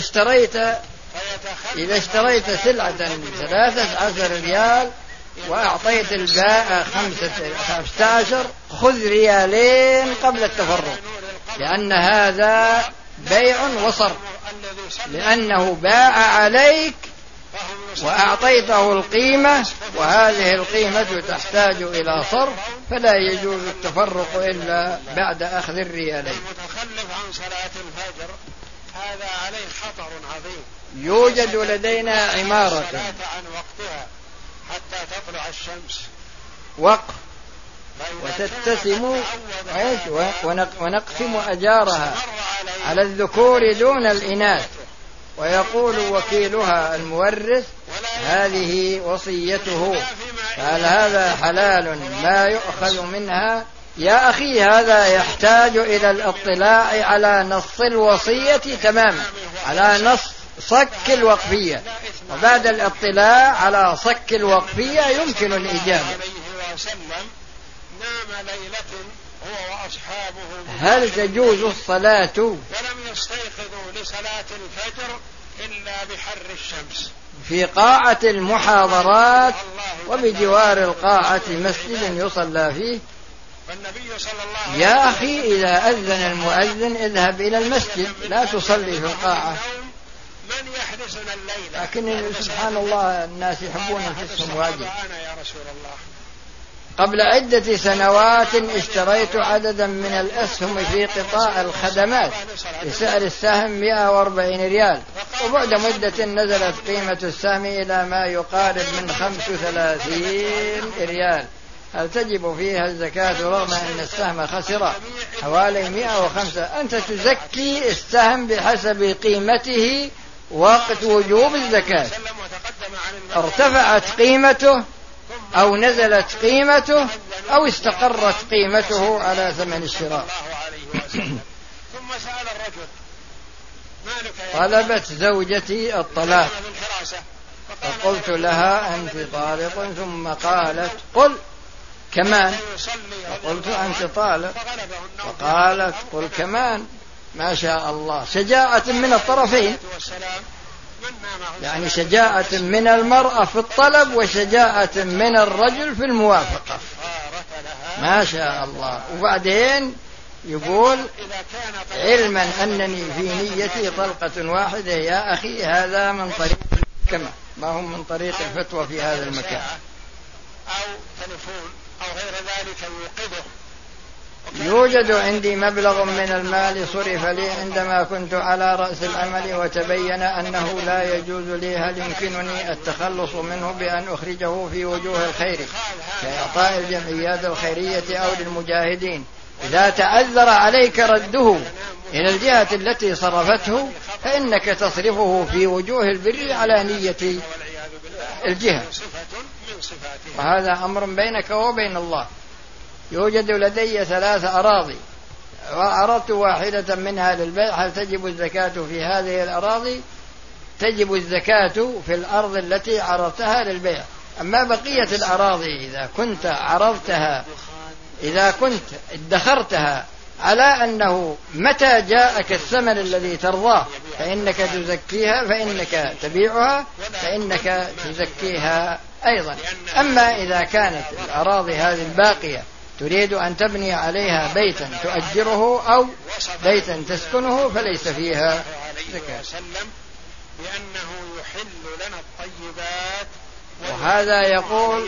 اشتريت سلعة 13 ريال وأعطيت البائع 15 خذ ريالين قبل التفرق، لأن هذا بيع وصرف، لأنه باع عليك وأعطيته القيمة، وهذه القيمة تحتاج إلى صرف، فلا يجوز التفرق إلا بعد أخذ الريالين. المتخلف عن صلاة الفجر هذا عليه خطر عظيم. يوجد لدينا عمارة عن وقتها حتى تطلع الشمس وقف وتتسم ونقسم أجارها على الذكور دون الإناث، ويقول وكيلها المورث هذه وصيته، فهل هذا حلال ما يؤخذ منها؟ يا أخي هذا يحتاج إلى الاطلاع على نص الوصية تماما، على نص صك الوقفية، وبعد الاطلاع على صك الوقفية يمكن الإجابة. نام ليلة هو وأصحابه هل تجوز الصلاة ولم يستيقظوا لصلاة الفجر إلا بحر الشمس في قاعة المحاضرات وبجوار القاعة مسجد يصلى فيه؟ فالنبي صلى الله عليه وسلم يا أخي إذا أذن المؤذن اذهب إلى المسجد، لا تصلي في القاعة. من يحدثنا الليلة؟ لكن سبحان الله الناس يحبون أنفسهم واجب. يا رسول الله قبل عدة سنوات اشتريت عددا من الأسهم في قطاع الخدمات بسعر السهم 140 ريال، وبعد مدة نزلت قيمة السهم إلى ما يقارب من 35 ريال. هل تجب فيها الزكاة رغم أن السهم خسر حوالي 105؟ أنت تزكي السهم بحسب قيمته وقت وجوب الزكاة، ارتفعت قيمته أو نزلت قيمته أو استقرت قيمته على ثمن الشراء. ثم سأل الرجل طلبت زوجتي الطلاق فقلت لها أنت طالق، ثم قالت قل كمان، فقلت أنت طالق، فقالت قل كمان. ما شاء الله، شجاعة من الطرفين، يعني شجاعة من المرأة في الطلب وشجاعة من الرجل في الموافقة، ما شاء الله. وبعدين يقول علما أنني في نيتي طلقة واحدة. يا أخي هذا من طريق المحكمة، ما هم من طريق الفتوى في هذا المكان. أو تلفون أو غير ذلك يوقظه يوجد عندي مبلغ من المال صرف لي عندما كنت على رأس العمل وتبين أنه لا يجوز لي، هل يمكنني التخلص منه بأن أخرجه في وجوه الخير كإعطاء الجمعيات الخيرية أو للمجاهدين؟ إذا تعذر عليك رده إلى الجهة التي صرفته فإنك تصرفه في وجوه البر على نية الجهة، وهذا أمر بينك وبين الله. يوجد لدي 3 أراضي وعرضت واحدة منها للبيع، هل تجب الزكاة في هذه الأراضي؟ تجب الزكاة في الأرض التي عرضتها للبيع. أما بقية الأراضي إذا كنت ادخرتها على أنه متى جاءك الثمن الذي ترضاه فإنك تزكيها، فإنك تبيعها، فإنك تزكيها أيضا. أما إذا كانت الأراضي هذه الباقية تريد أن تبني عليها بيتا تؤجره أو بيتا تسكنه فليس فيها زكاة. بأنه يحل لنا الطيبات وهذا يقول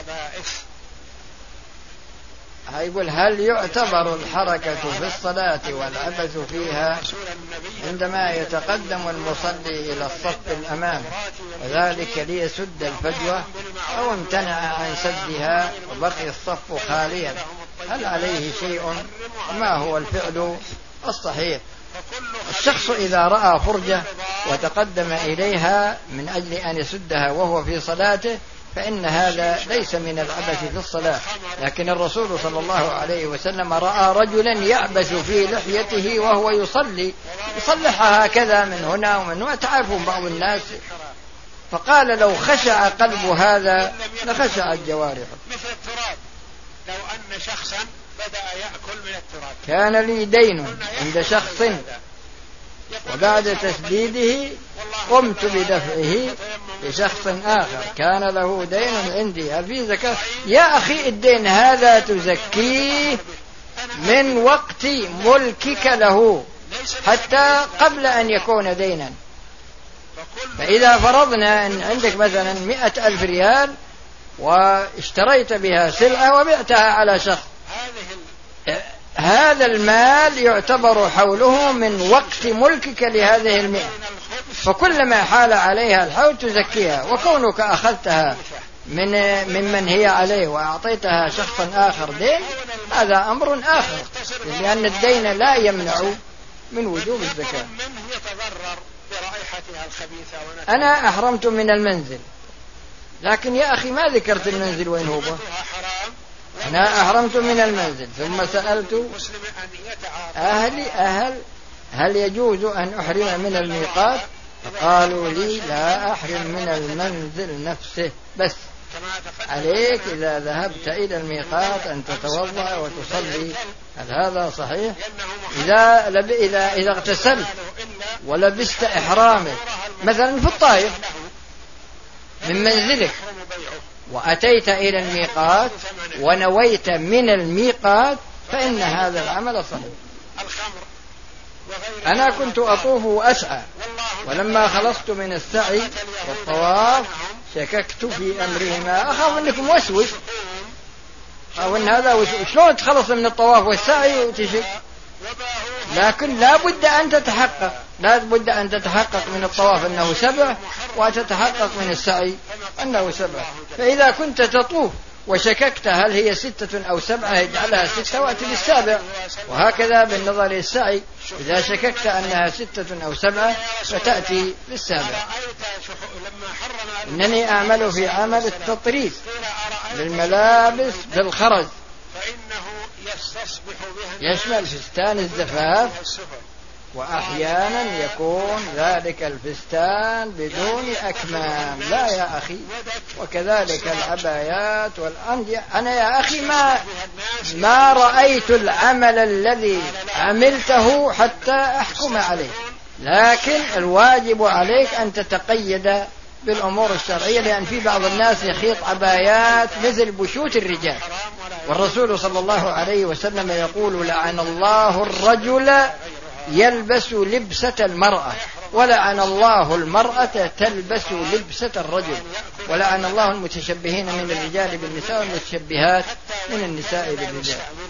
هل يعتبر الحركة في الصلاة والعبث فيها عندما يتقدم المصلي إلى الصف الأمام وذلك ليسد الفجوة أو امتنع عن سدها وبقي الصف خاليا، هل عليه شيء؟ ما هو الفعل الصحيح؟ الشخص إذا رأى فرجة وتقدم إليها من أجل أن يسدها وهو في صلاته فإن هذا ليس من العبث في الصلاة. لكن الرسول صلى الله عليه وسلم رأى رجلا يعبث في لحيته وهو يصلحها هكذا من هنا ومن هنا، تعرفون بعض الناس، فقال لو خشع قلب هذا لخشعت جوارحه. مثل التراب، لو أن شخصا بدأ يأكل من التراب، كان لي دين عند شخص وبعد تسديده قمت بدفعه لشخص آخر كان له دين عندي، هل في زكاة؟ يا أخي الدين هذا تزكيه من وقت ملكك له حتى قبل أن يكون دينا. فإذا فرضنا أن عندك مثلا 100,000 ريال واشتريت بها سلعة وبعتها على شخص، هذا المال يعتبر حوله من وقت ملكك لهذه 100، فكلما حال عليها الحول تزكيها. وكونك أخذتها ممن هي عليه وأعطيتها شخصا آخر دين هذا أمر آخر، لأن الدين لا يمنع من وجوب الزكاة. أنا أحرمت من المنزل، لكن يا أخي ما ذكرت المنزل وين هو. أنا أحرمت من المنزل ثم سألت أهلي هل يجوز أن أحرم من الميقات؟ فقالوا لي لا أحرم من المنزل نفسه، بس عليك إذا ذهبت إلى الميقات أن تتوضأ وتصلي. هل هذا صحيح؟ إذا اغتسلت ولبست إحرامك مثلا في الطائف من منزلك وأتيت إلى الميقات ونويت من الميقات فإن هذا العمل صحيح. أنا كنت أطوف وأسعى، ولما خلصت من السعي والطواف شككت في أمرهما، أخاف أنكم وسوس أو أن هذا وسوس، شلون تخلص من الطواف والسعي وتشك؟ لكن لا بد أن تتحقق من الطواف أنه 7 وتتحقق من السعي أنه 7. فإذا كنت تطوف وشككت هل هي 6 أو 7 اجعلها 6 وأتي بالسابع، وهكذا بالنظر للسعي إذا شككت أنها 6 أو 7 فتأتي بالسابع. إنني أعمل في عمل التطريز للملابس بالخرز، يشمل فستان الزفاف، وأحيانا يكون ذلك الفستان بدون أكمام. لا يا أخي، وكذلك العبايات والأندية. أنا يا أخي ما رأيت العمل الذي عملته حتى أحكم عليه، لكن الواجب عليك أن تتقيد بالأمور الشرعية، لأن في بعض الناس يخيط عبايات مثل بشوت الرجال، والرسول صلى الله عليه وسلم يقول لعن الله الرجل يلبس لبسة المرأة، ولعن الله المرأة تلبس لبسة الرجل، ولعن الله المتشبهين من الرجال بالنساء والمتشبهات من النساء بالرجال.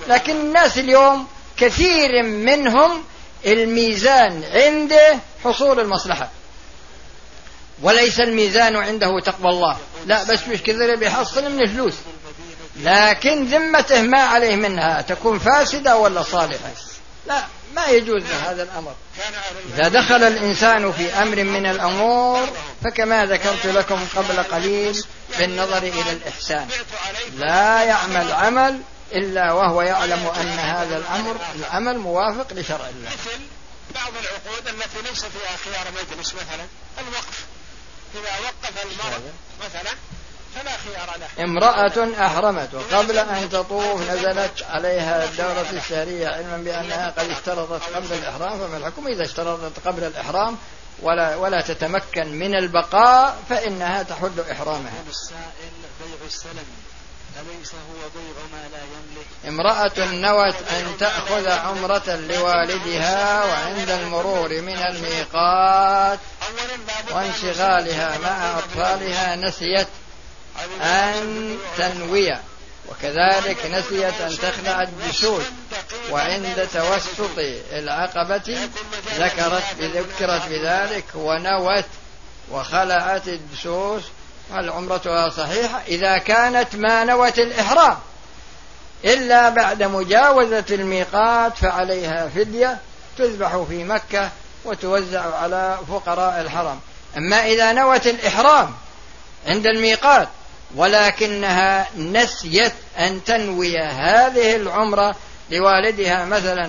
لكن الناس اليوم كثير منهم الميزان عنده حصول المصلحة، وليس الميزان عنده تقوى الله. لا بس مش كذا بيحصل من الفلوس، لكن ذمته ما عليه منها تكون فاسدة ولا صالحة. لا، ما يجوز هذا الأمر. إذا دخل الإنسان في أمر من الأمور فكما ذكرت لكم قبل قليل بالنظر إلى الإحسان، لا يعمل عمل إلا وهو يعلم أن هذا العمل موافق لشرع الله. مثل بعض العقود التي ليس فيها خيار مجلس، مثلا الوقف، إذا وقف المرء مثلا فلا خيار له. امرأة أحرمت وقبل أن تطوف نزلت عليها الدورة الشهرية علما بأنها قد اشترطت قبل الإحرام، فما الحكم إذا اشترطت قبل الإحرام ولا تتمكن من البقاء فإنها تحل إحرامها. السائل بيع السلم أليس هو بيع ما لا يملك؟ امرأة نوت أن تأخذ عمرة لوالدها وعند المرور من الميقات وانشغالها مع أطفالها نسيت أن تنوي، وكذلك نسيت أن تخلع الدسوس، وعند توسط العقبة ذكرت بذلك ونوت وخلعت الدسوس، هل عمرتها صحيحة؟ إذا كانت ما نوت الإحرام إلا بعد مجاوزة الميقات فعليها فدية تذبح في مكة وتوزع على فقراء الحرم. أما إذا نوت الإحرام عند الميقات ولكنها نسيت أن تنوي هذه العمرة لوالدها مثلا،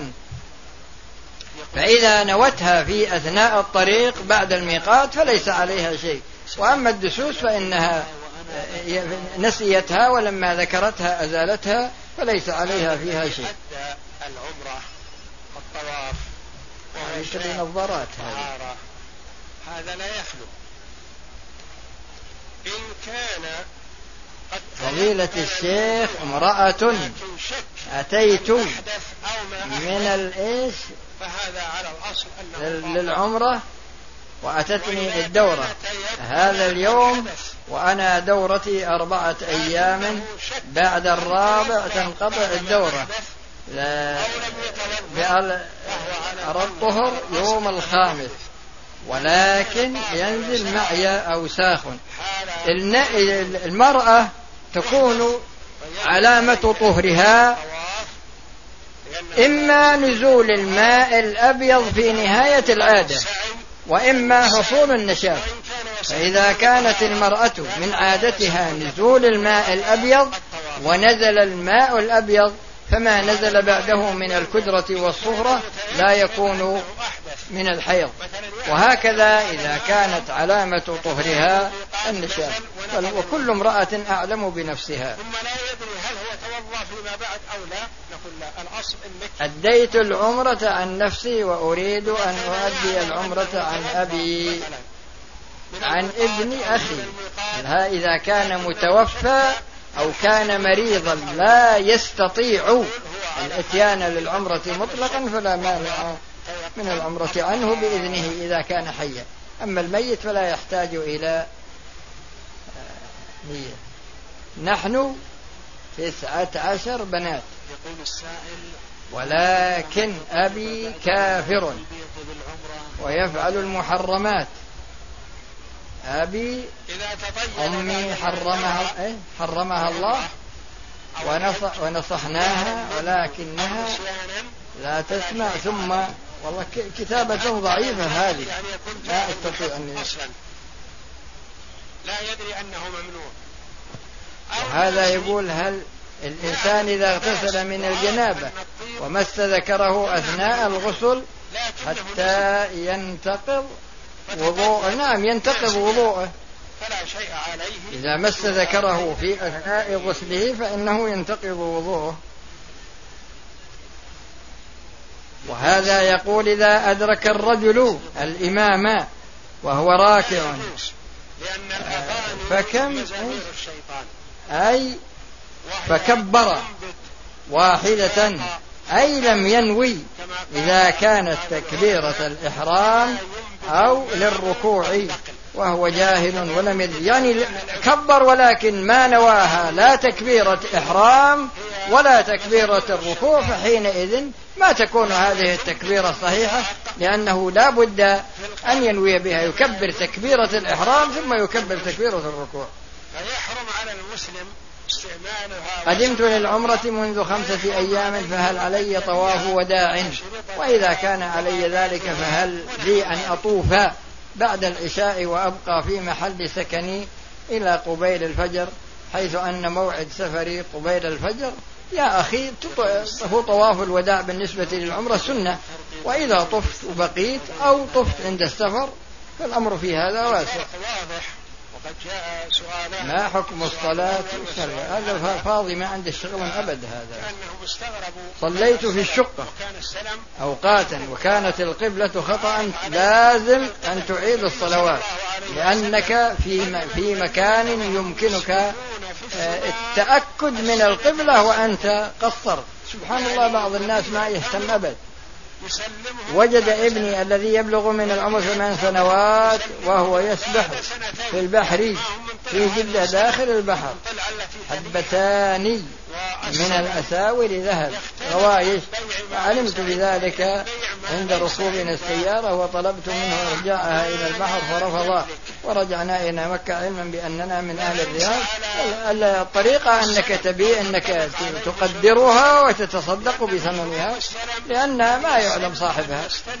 فإذا نوتها في أثناء الطريق بعد الميقات فليس عليها شيء. وأما الدسوس فإنها نسيتها ولما ذكرتها أزالتها فليس عليها فيها شيء. العمرة الطواف وهي نظارات هذا لا يخلو. إن كان فضيلة الشيخ امرأة أتيت من الإيش فهذا على الأصل للعمرة وأتتني الدورة هذا اليوم وأنا دورتي 4 أيام، بعد الرابع تنقطع الدورة، الطهر يوم الخامس، ولكن ينزل معي أوساخ. المرأة تكون علامة طهرها إما نزول الماء الأبيض في نهاية العادة وإما حصول النشاف. فإذا كانت المرأة من عادتها نزول الماء الأبيض ونزل الماء الأبيض فما نزل بعده من الكدرة والصفرة لا يكون من الحيض. وهكذا إذا كانت علامة طهرها النشاف. وكل امرأة أعلم بنفسها. ثم لا يدري هل هو توضأ فيما بعد أو لا، نقول لا، الأصل إنك أديت العمرة عن نفسي وأريد أن أؤدي العمرة عن أبي عن ابن أخي. إذا كان متوفى أو كان مريضا لا يستطيع الاتيان للعمرة مطلقا فلا مانع من العمرة عنه بإذنه إذا كان حيا. أما الميت فلا يحتاج إلى نية. نحن 19 بنات، ولكن أبي كافر ويفعل المحرمات. أبي أمي حرمها الله ونصحناها ولكنها لا تسمع. ثم والله كتابة ضعيفة هذه لا أستطيع أن لا يدري أنه ممنوع. وهذا يقول هل الإنسان إذا اغتسل من الجنابة ومس ذكره أثناء الغسل حتى ينتقض وضوءه؟ نعم ينتقض وضوءه. فلا شيء عليه. إذا مس ذكره في أثناء غسله فإنه ينتقض وضوءه. وهذا يقول إذا أدرك الرجل الإمام وهو راكع فكبر واحدة أي لم ينوي إذا كانت تكبيرة الإحرام أو للركوع وهو جاهل ولم يدري، يعني كبر ولكن ما نواها لا تكبيرة إحرام ولا تكبيرة الركوع، فحينئذ ما تكون هذه التكبيرة صحيحة، لأنه لا بد أن ينوي بها، يكبر تكبيرة الإحرام ثم يكبر تكبيرة الركوع. فيحرم على المسلم استعمالها. قدمت للعمرة منذ 5 أيام، فهل علي طواف وداع؟ وإذا كان علي ذلك فهل لي أن أطوف بعد العشاء وأبقى في محل سكني إلى قبيل الفجر، حيث أن موعد سفري قبيل الفجر؟ يا أخي، هو طواف الوداع بالنسبة للعمرة سنة، وإذا طفت وبقيت أو طفت عند السفر فالأمر في هذا واسع. وقد جاء سؤالان: ما حكم الصلاة؟ هذا فاضي، ما عنده شغل أبد. هذا صليت في الشقة أوقاتا وكانت القبلة خطأ، لازم أن تعيد الصلوات، لأنك في مكان يمكنك التأكد من القبلة وأنت قصرت. سبحان الله، بعض الناس ما يهتم أبد. وجد ابني الذي يبلغ من العمر 8 سنوات وهو يسبح في البحر في جدة داخل البحر حبتان من الأساور ذهب روايش، فعلمت بذلك عند ركوبنا السيارة وطلبت منه إرجاعها إلى البحر فرفض، ورجعنا إلى مكة علما بأننا من أهل الرياض. الطريقة أنك تقدرها وتتصدق بثمنها، لأنها ما يعلم صاحبها.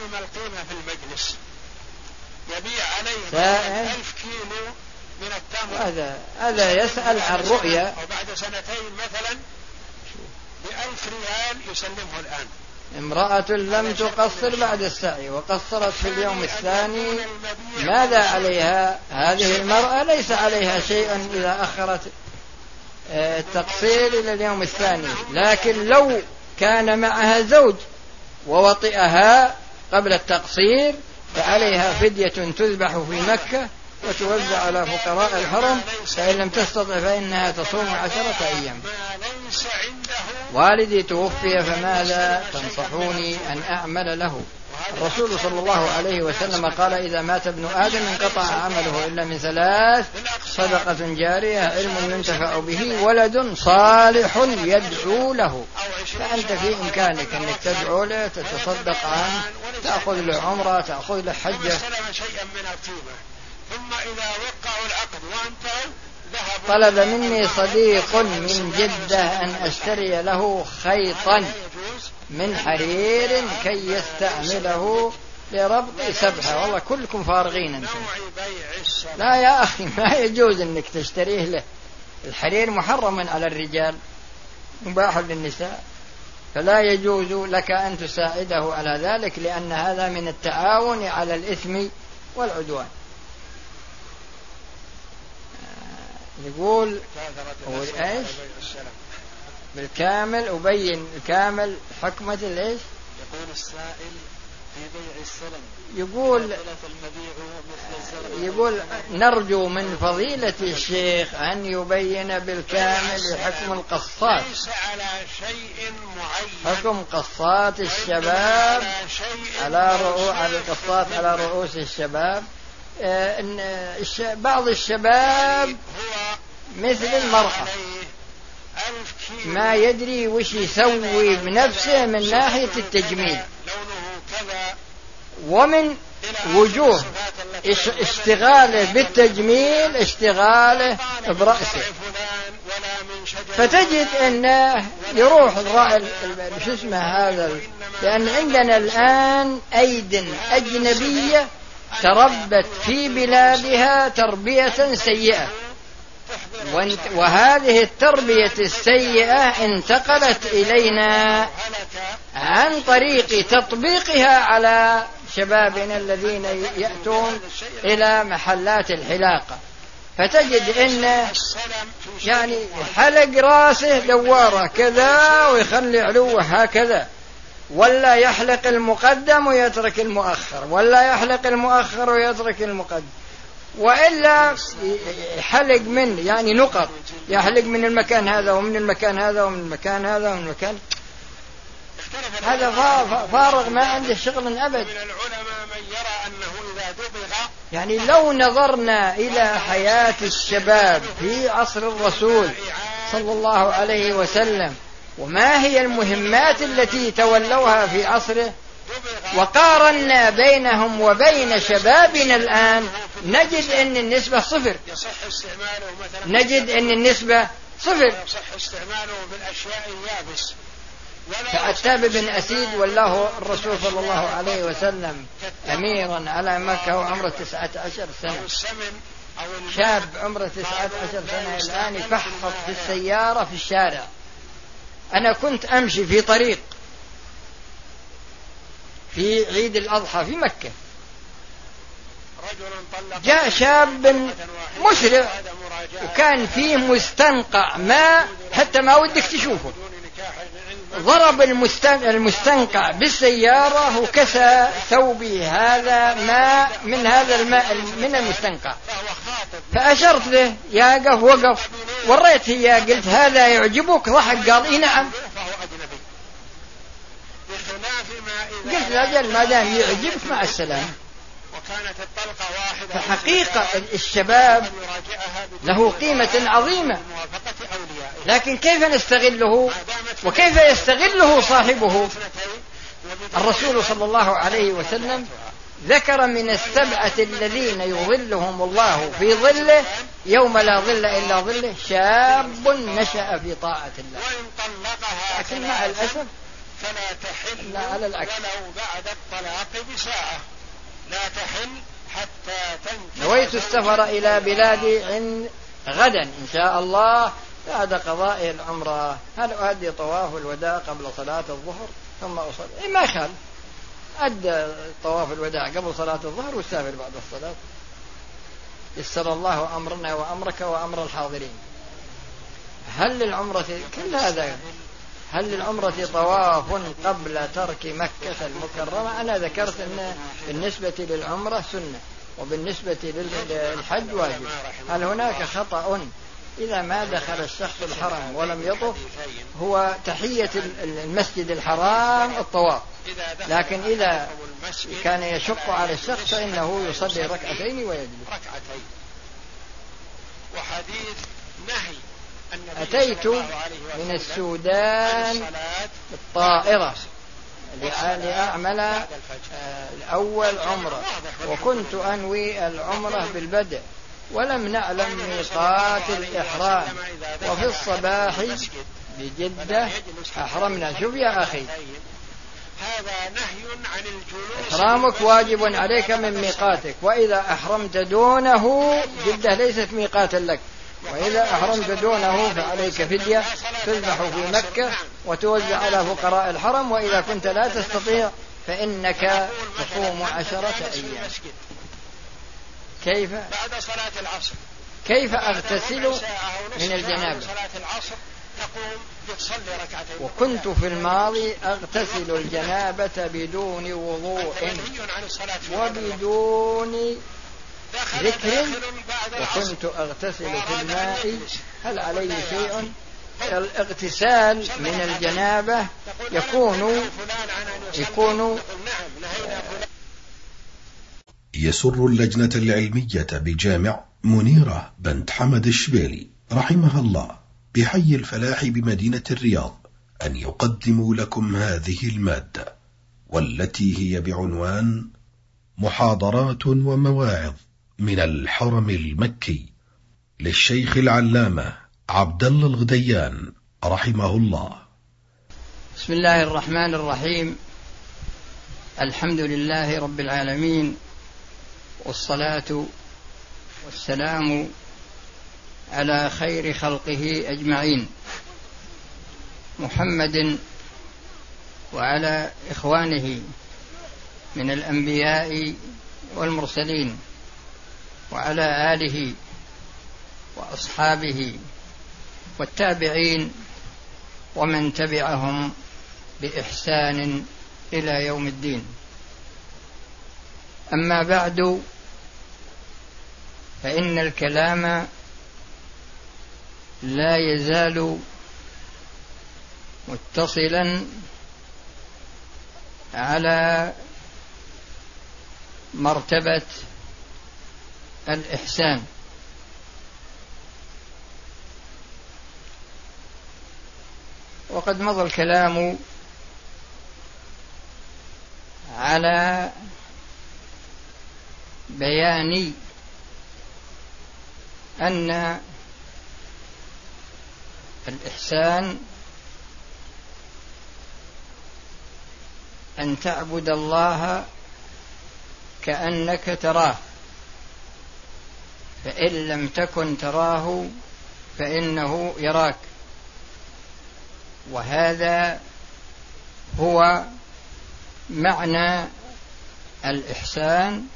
يبيع عليه 1000 كيلو من التمر، هذا يسأل عن رؤية، وبعد سنتين مثلا ب1000 ريال يسلمه الآن. امرأة لم تقصر بعد السعي وقصرت في اليوم الثاني، ماذا عليها؟ هذه المرأة ليس عليها شيء إذا أخرت التقصير إلى اليوم الثاني، لكن لو كان معها زوج ووطئها قبل التقصير فعليها فدية تذبح في مكة وتوزع على فقراء الحرم، فإن لم تستطع فإنها تصوم 10 أيام. والدي توفي، فماذا تنصحوني أن أعمل له؟ الرسول صلى الله عليه وسلم قال: إذا مات ابن آدم انقطع عمله إلا من 3: صدقة جارية، علم ينتفع به، ولد صالح يدعو له. فأنت في إمكانك أنك تدعو له، تتصدق عنه، تأخذ له عمرة، تأخذ له حجة. ثم إذا وقعوا العقد وانتهوا طلب مني صديق من جدة أن أشتري له خيطا من حرير كي يستعمله لربط سبحة. والله كلكم فارغين أنتم. لا يا أخي، ما يجوز أنك تشتريه له. الحرير محرم على الرجال، مباح للنساء، فلا يجوز لك أن تساعده على ذلك، لأن هذا من التعاون على الإثم والعدوان. يقول ايش بالكامل؟ أبين الكامل حكمة الايش؟ يقول السائل في بيع السلم، يقول نرجو من فضيلة الشيخ أن يبين بالكامل حكم القصات، حكم قصات الشباب على القصات على رؤوس الشباب. بعض الشباب مثل المرأة ما يدري وش يسوي بنفسه من ناحية التجميل، ومن وجوه اشتغاله بالتجميل اشتغاله برأسه، فتجد انه يروح شو اسمه هذا، لأن عندنا الآن أيد أجنبية تربت في بلادها تربية سيئة، وهذه التربية السيئة انتقلت إلينا عن طريق تطبيقها على شبابنا الذين يأتون إلى محلات الحلاقة، فتجد إن يعني حلق راسه دوارة كذا ويخلي علوه هكذا، ولا يحلق المقدم ويترك المؤخر، ولا يحلق المؤخر ويترك المقدم، وإلا حلق من يعني نقط، يحلق من المكان هذا ومن المكان هذا ومن المكان هذا ومن المكان هذا، فارغ ما عنده شغل أبد. يعني لو نظرنا إلى حياة الشباب في عصر الرسول صلى الله عليه وسلم وما هي المهمات التي تولوها في عصره، وقارنا بينهم وبين شبابنا الآن، نجد أن النسبة صفر. نجد أن النسبة صفر. فعتاب بن أسيد والله الرسول صلى الله عليه وسلم أميرا على مكة وعمره 19 سنة، شاب عمره 19 سنة الآن يفحط في السيارة في الشارع. أنا كنت أمشي في طريق في عيد الأضحى في مكة، جاء شاب مسرع وكان فيه مستنقع ماء حتى ما ودك تشوفه، ضرب المستنقع بالسيارة وكسى ثوبي هذا ماء من هذا الماء من المستنقع. فأشرت له يا قف وقف، وريت هي قلت هذا يعجبك؟ ضحك قال إيه نعم. قلت لا ما دام يعجبك مع السلامة. فحقيقة الشباب له قيمة عظيمة، لكن كيف نستغله وكيف يستغله صاحبه؟ الرسول صلى الله عليه وسلم ذكر من السبعة الذين يظلهم الله في ظله يوم لا ظل إلا ظله شاب نشأ في طاعة الله. لكن مع الأسف فلا تحل لا على العكس، ولو بعد الطلاق بساعة لا تحل حتى تنكح. نويت السفر إلى بلادي غدا إن شاء الله بعد قضاء العمرة. هل أؤدي طواف الوداع قبل صلاة الظهر ثم أصلي؟ ما يخال، أدى طواف الوداع قبل صلاة الظهر وسافر بعد الصلاة. يسر الله أمرنا وأمرك وأمر الحاضرين. هل للعمرة كل هذا؟ هل للعمرة طواف قبل ترك مكة المكرمة؟ أنا ذكرت أن بالنسبة للعمرة سنة وبالنسبة للحج واجب. هل هناك خطأ إذا ما دخل الشخص الحرم ولم يطف؟ هو تحية المسجد الحرام الطواف، لكن إذا كان يشق على الشخص فإنه يصلي ركعتين ويجلس. وحديث نهي أتيت من السودان بالطائرة لأعمل الأول عمرة، وكنت أنوي العمرة بالبدء ولم نعلم ميقات الإحرام، وفي الصباح بجدة أحرمنا. شوف يا أخي، هذا نهي عن الجلوس. إحرامك واجب عليك من ميقاتك، وإذا أحرمت دونه جدة ليست ميقاتا لك، وإذا أحرمت دونه فعليك فدية تذبح في مكة وتوزع على فقراء الحرم، وإذا كنت لا تستطيع فإنك تصوم 10 أيام. كيف بعد صلاة العصر كيف أغتسل من الجنابة؟ صلاة العصر تقوم تصلي ركعتين. وكنت في الماضي أغتسل الجنابة بدون وضوء وبدون ذكر، وكنت أغتسل في الماء. هل علي شيء؟ الاغتسال من الجنابة يكون يسر اللجنة العلمية بجامع منيرة بنت حمد الشبيلي رحمها الله بحي الفلاح بمدينة الرياض أن يقدموا لكم هذه المادة، والتي هي بعنوان محاضرات ومواعظ من الحرم المكي للشيخ العلامة عبد الله الغديان رحمه الله. بسم الله الرحمن الرحيم. الحمد لله رب العالمين، والصلاة والسلام على خير خلقه أجمعين، محمد وعلى إخوانه من الأنبياء والمرسلين، وعلى آله وأصحابه والتابعين ومن تبعهم بإحسان إلى يوم الدين. أما بعد، فإن الكلام لا يزال متصلا على مرتبة الإحسان. وقد مضى الكلام على بيان أن الإحسان أن تعبد الله كأنك تراه، فإن لم تكن تراه فإنه يراك. وهذا هو معنى الإحسان،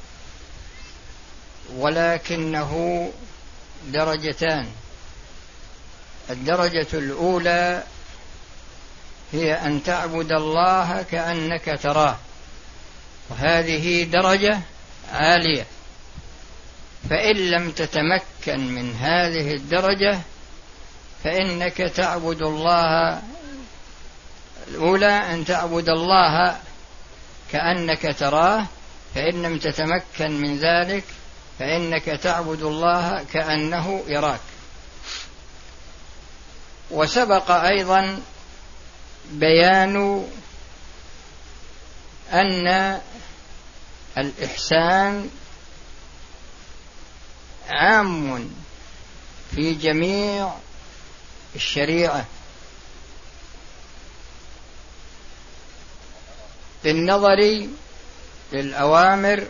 ولكنه درجتان. الدرجة الأولى هي أن تعبد الله كأنك تراه، وهذه درجة عالية، فإن لم تتمكن من هذه الدرجة فإنك تعبد الله. الأولى أن تعبد الله كأنك تراه، فإن لم تتمكن من ذلك فإنك تعبد الله كأنه يراك. وسبق أيضا بيان أن الإحسان عام في جميع الشريعة بالنظر للأوامر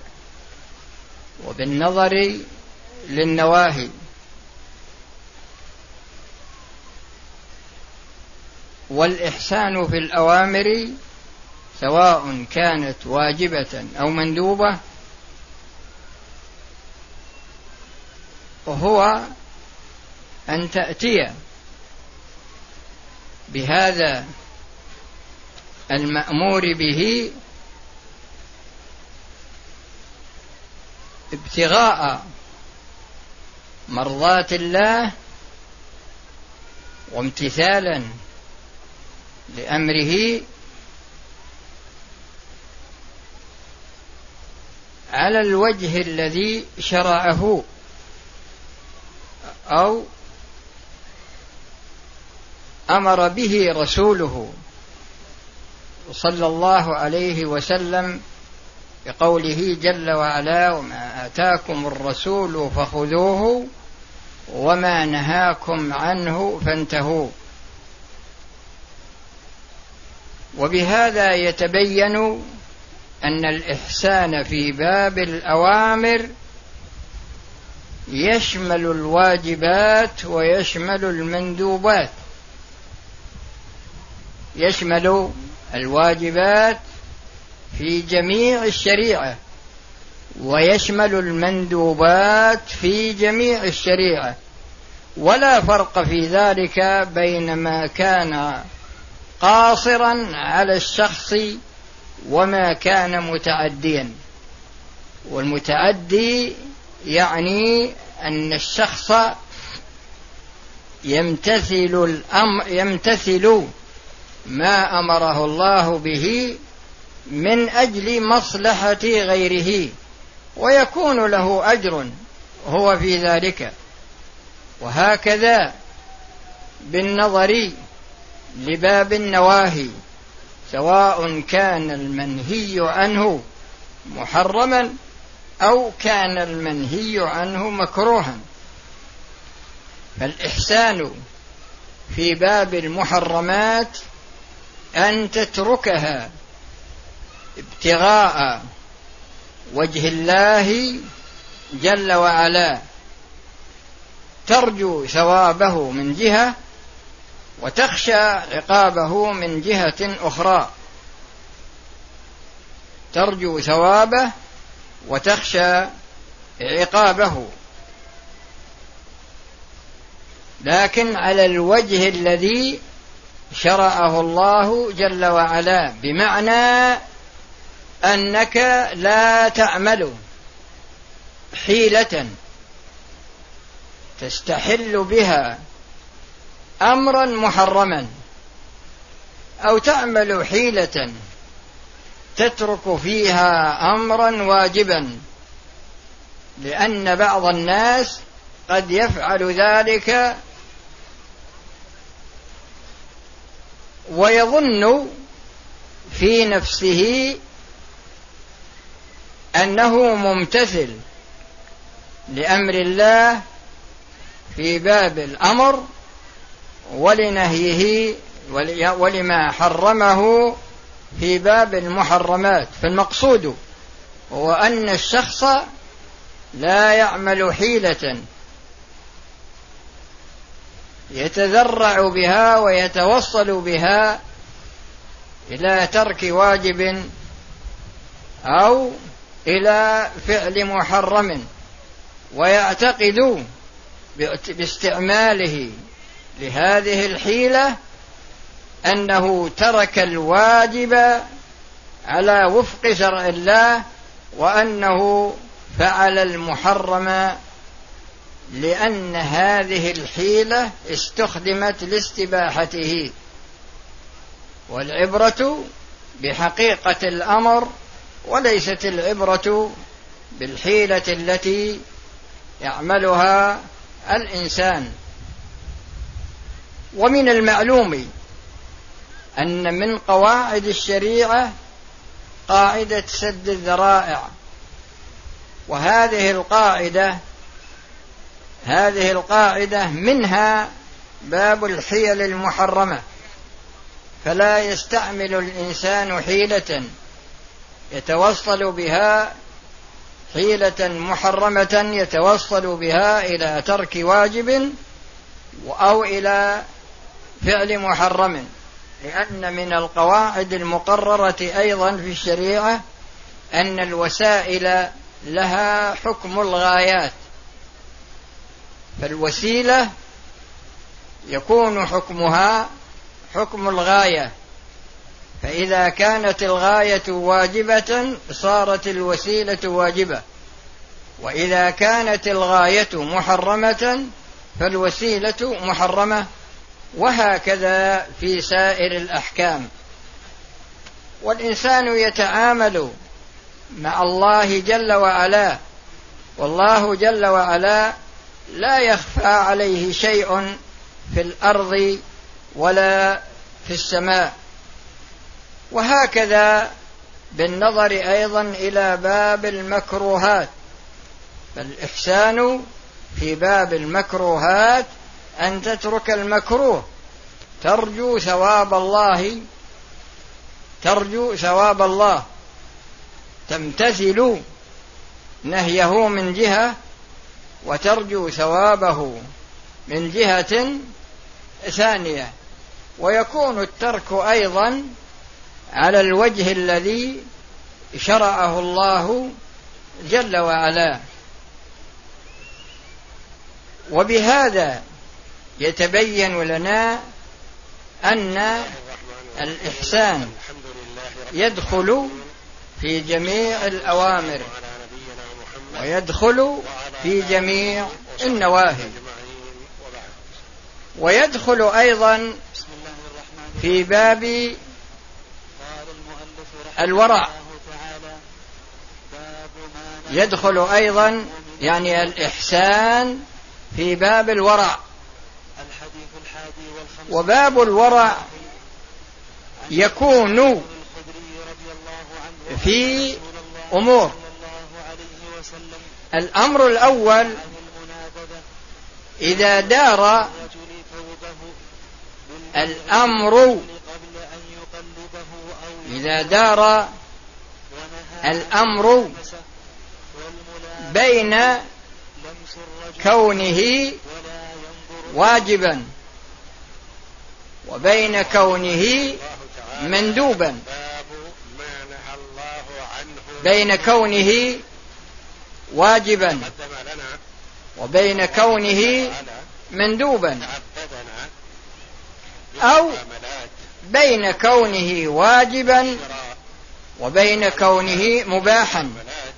وبالنظر للنواهي. والإحسان في الأوامر سواء كانت واجبة أو مندوبة وهو أن تأتي بهذا المأمور به ابتغاء مرضات الله وامتثالا لأمره على الوجه الذي شرعه أو أمر به رسوله صلى الله عليه وسلم بقوله جل وعلا: وما آتاكم الرسول فخذوه وما نهاكم عنه فانتهوا. وبهذا يتبين أن الإحسان في باب الأوامر يشمل الواجبات ويشمل المندوبات، يشمل الواجبات في جميع الشريعة ويشمل المندوبات في جميع الشريعة، ولا فرق في ذلك بين ما كان قاصرا على الشخص وما كان متعديا. والمتعدي يعني أن الشخص يمتثل ما أمره الله به من أجل مصلحة غيره، ويكون له أجر هو في ذلك. وهكذا بالنظر لباب النواهي، سواء كان المنهي عنه محرما أو كان المنهي عنه مكروها. فالإحسان في باب المحرمات أن تتركها ابتغاء وجه الله جل وعلا، ترجو ثوابه من جهة وتخشى عقابه من جهة أخرى. ترجو ثوابه وتخشى عقابه، لكن على الوجه الذي شرعه الله جل وعلا، بمعنى أنك لا تعمل حيلة تستحل بها أمرا محرما، أو تعمل حيلة تترك فيها أمرا واجبا، لأن بعض الناس قد يفعل ذلك ويظن في نفسه أنه ممتثل لأمر الله في باب الأمر ولنهيه ولما حرمه في باب المحرمات. فالمقصود هو أن الشخص لا يعمل حيلة يتذرع بها ويتوصل بها إلى ترك واجب أو إلى فعل محرم، ويعتقد باستعماله لهذه الحيلة أنه ترك الواجب على وفق شرع الله، وأنه فعل المحرم لأن هذه الحيلة استخدمت لاستباحته. والعبرة بحقيقة الأمر وليست العبرة بالحيلة التي يعملها الإنسان. ومن المعلوم أن من قواعد الشريعة قاعدة سد الذرائع، وهذه القاعدة منها باب الحيل المحرمة، فلا يستعمل الإنسان حيلة يتوصل بها حيلة محرمة يتوصل بها إلى ترك واجب أو إلى فعل محرم، لأن من القواعد المقررة أيضا في الشريعة أن الوسائل لها حكم الغايات، فالوسيلة يكون حكمها حكم الغاية، فإذا كانت الغاية واجبة صارت الوسيلة واجبة، وإذا كانت الغاية محرمة فالوسيلة محرمة، وهكذا في سائر الأحكام. والإنسان يتعامل مع الله جل وعلا، والله جل وعلا لا يخفى عليه شيء في الأرض ولا في السماء. وهكذا بالنظر أيضا إلى باب المكروهات، فالإحسان في باب المكروهات أن تترك المكروه ترجو ثواب الله، تمتثل نهيه من جهة وترجو ثوابه من جهة ثانية، ويكون الترك أيضا على الوجه الذي شرعه الله جل وعلا. وبهذا يتبين لنا أن الإحسان يدخل في جميع الأوامر ويدخل في جميع النواهي، ويدخل أيضا في باب الورع، يدخل أيضا يعني الإحسان في باب الورع. وباب الورع يكون في أمور. الأمر الأول إذا دار الأمر بين كونه واجبا وبين كونه مندوبا، بين كونه واجبا وبين كونه مندوبا، أو بين كونه واجبا وبين كونه مباحا.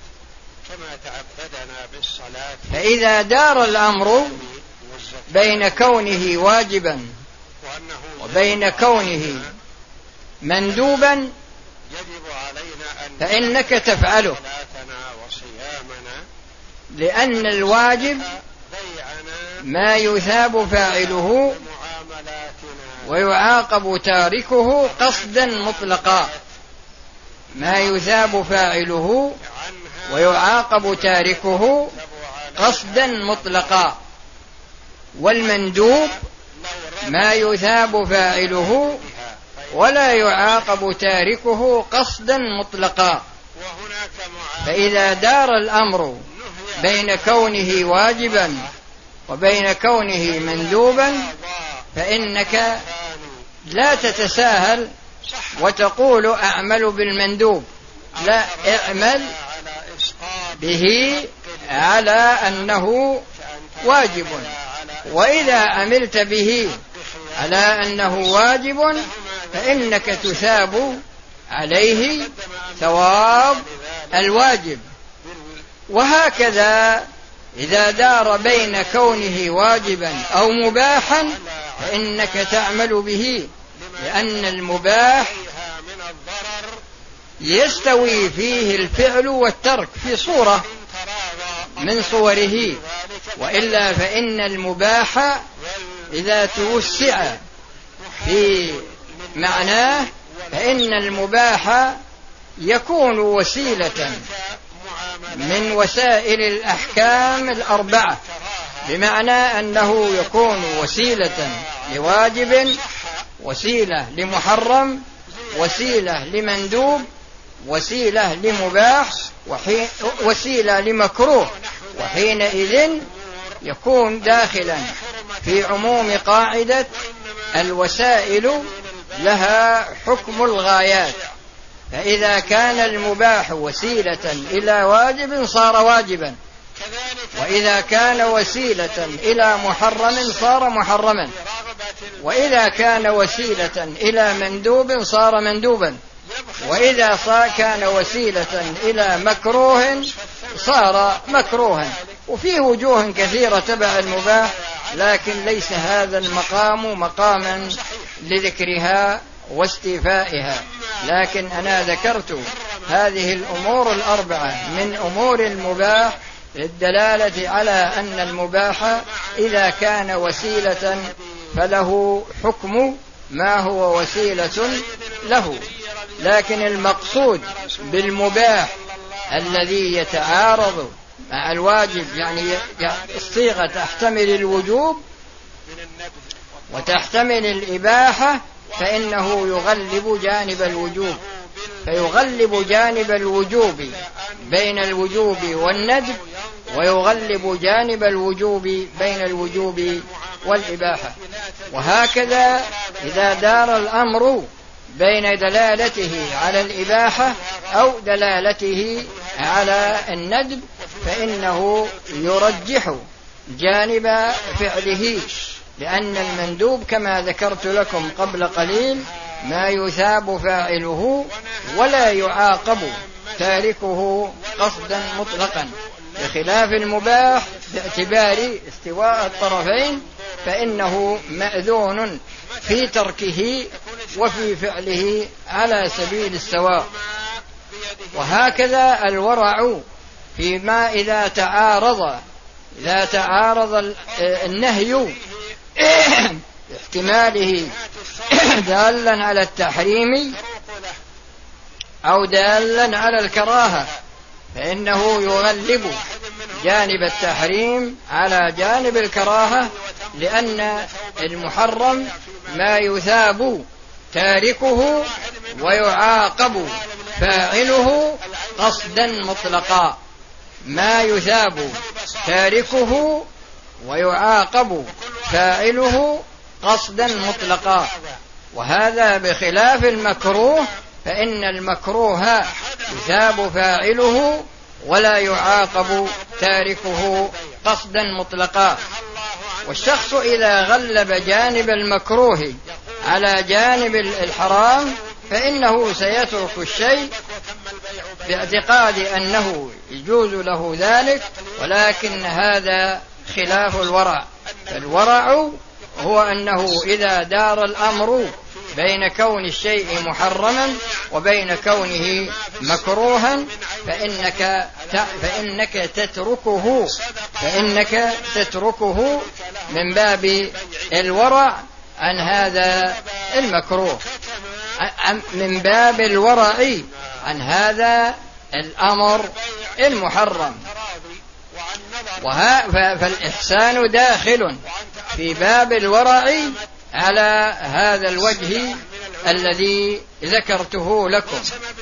فإذا دار الأمر بين كونه واجبا وبين كونه مندوبا فإنك تفعله، لأن الواجب ما يثاب فاعله ويعاقب تاركه قصدا مطلقا. ما يثاب فاعله ويعاقب تاركه قصدا مطلقا. والمندوب ما يثاب فاعله ولا يعاقب تاركه قصدا مطلقا. فإذا دار الأمر بين كونه واجبا وبين كونه مندوبا فإنك لا تتساهل وتقول أعمل بالمندوب، لا، اعمل به على أنه واجب. وإذا عملت به على أنه واجب فإنك تثاب عليه ثواب الواجب. وهكذا إذا دار بين كونه واجبا أو مباحا فإنك تعمل به، لأن المباح يستوي فيه الفعل والترك في صورة من صوره، وإلا فإن المباح إذا توسع في معناه فإن المباح يكون وسيلة من وسائل الأحكام الأربعة، بمعنى أنه يكون وسيلة لواجب، وسيلة لمحرم، وسيلة لمندوب، وسيلة لمباح، وسيلة لمكروه. وحينئذ يكون داخلا في عموم قاعدة الوسائل لها حكم الغايات. فإذا كان المباح وسيلة إلى واجب صار واجبا، وإذا كان وسيلة إلى محرم صار محرما، وإذا كان وسيلة إلى مندوب صار مندوبا، وإذا كان وسيلة إلى مكروه صار مكروها. وفيه وجوه كثيرة تبع المباح، لكن ليس هذا المقام مقاما لذكرها واستيفائها. لكن أنا ذكرت هذه الأمور الأربعة من أمور المباح للدلالة على أن المباح إذا كان وسيلة فله حكم ما هو وسيلة له. لكن المقصود بالمباح الذي يتعارض مع الواجب، يعني الصيغة تحتمل الوجوب وتحتمل الإباحة، فإنه يغلب جانب الوجوب، فيغلب جانب الوجوب بين الوجوب والندب، ويغلب جانب الوجوب بين الوجوب والإباحة. وهكذا إذا دار الأمر بين دلالته على الإباحة أو دلالته على الندب فإنه يرجح جانب فعله، لأن المندوب كما ذكرت لكم قبل قليل ما يثاب فاعله ولا يعاقب تاركه قصدا مطلقا، بخلاف المباح باعتبار استواء الطرفين فإنه مأذون في تركه وفي فعله على سبيل السواء. وهكذا الورع فيما إذا تعارض النهي احتماله دالا على التحريم أو دالا على الكراهة فإنه يغلب جانب التحريم على جانب الكراهة، لأن المحرم ما يثاب تاركه ويعاقب فاعله قصدا مطلقا، ما يثاب تاركه ويعاقب فاعله قصدا مطلقا. وهذا بخلاف المكروه، فإن المكروه يثاب فاعله ولا يعاقب تاركه قصدا مطلقا. والشخص إذا غلب جانب المكروه على جانب الحرام فإنه سيترك الشيء باعتقاد أنه يجوز له ذلك، ولكن هذا خلاف الورع. فالورع هو أنه إذا دار الأمر بين كون الشيء محرما وبين كونه مكروها فإنك تتركه من باب الورع عن هذا المكروه، من باب الورع عن هذا الأمر المحرم. فالإحسان داخل في باب الورع على هذا الوجه الذي ذكرته لكم.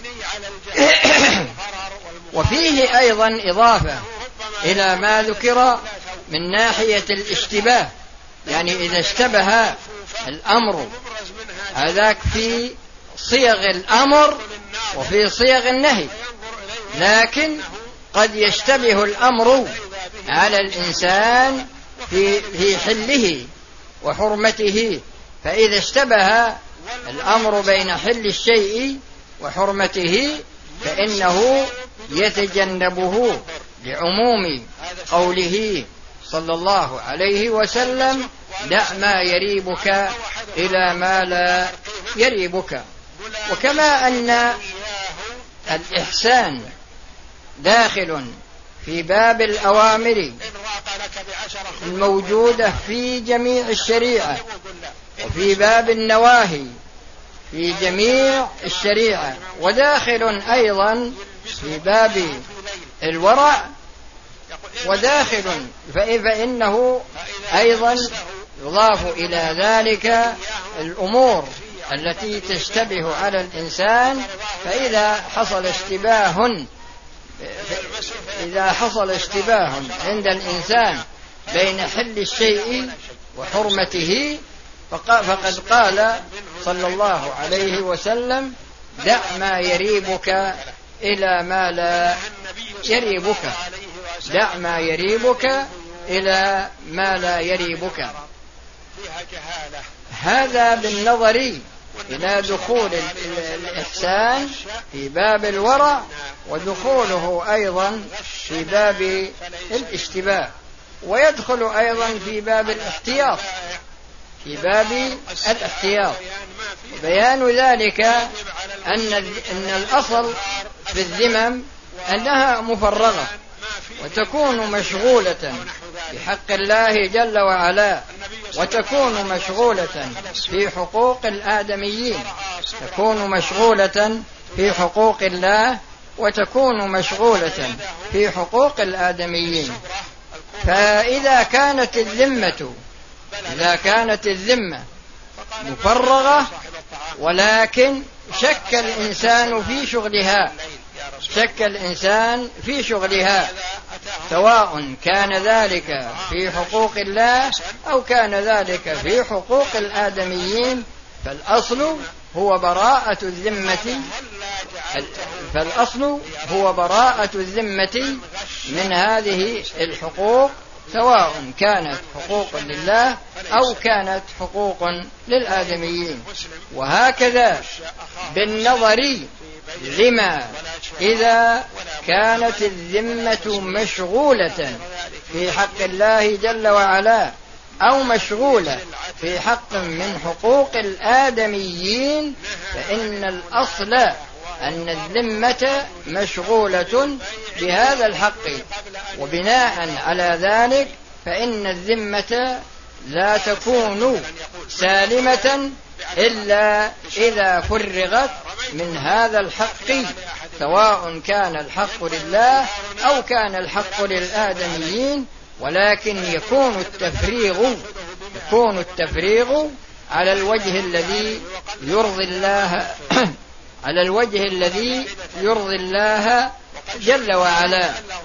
وفيه أيضا إضافة إلى ما ذكر من ناحية الاشتباه، يعني إذا اشتبه الأمر هذاك في صيغ الأمر وفي صيغ النهي، لكن قد يشتبه الأمر على الإنسان في حله وحرمته، فإذا اشتبه الأمر بين حل الشيء وحرمته فإنه يتجنبه لعموم قوله صلى الله عليه وسلم: دع ما يريبك إلى ما لا يريبك. وكما أن الإحسان داخل في باب الأوامر الموجودة في جميع الشريعة، وفي باب النواهي في جميع الشريعة، وداخل أيضا في باب الورع، وداخل فإنه أيضا يضاف إلى ذلك الأمور التي تشتبه على الإنسان. فإذا حصل اشتباه عند الإنسان بين حل الشيء وحرمته فقد قال صلى الله عليه وسلم: دع ما يريبك إلى ما لا يريبك، دع ما يريبك إلى ما لا يريبك. هذا بالنظر إلى دخول الإحسان في باب الورع، ودخوله أيضا في باب الاشتباه، ويدخل أيضا في باب الاحتياط، في باب الاحتياط. بيان ذلك أن الأصل في الذمم أنها مفرغة وتكون مشغولة بحق الله جل وعلا، وتكون مشغولة في حقوق الآدميين، تكون مشغولة في حقوق الله وتكون مشغولة في حقوق الآدميين. فإذا كانت الذمة مفرغة ولكن شك الإنسان في شغلها، سواء كان ذلك في حقوق الله أو كان ذلك في حقوق الآدميين، فالأصل هو براءة الذمة من هذه الحقوق، سواء كانت حقوق لله أو كانت حقوق للآدميين. وهكذا بالنظر لما إذا كانت الذمة مشغولة في حق الله جل وعلا أو مشغولة في حق من حقوق الآدميين، فإن الأصل أن الذمة مشغولة بهذا الحق، وبناء على ذلك فإن الذمة لا تكون سالمة إلا إذا فرغت من هذا الحق، سواء كان الحق لله أو كان الحق للآدميين، ولكن يكون التفريغ على الوجه الذي يرضي الله جل وعلا.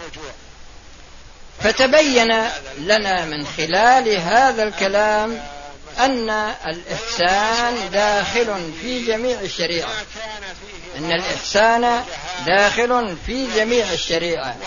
فتبين لنا من خلال هذا الكلام أن الإحسان داخل في جميع الشريعة،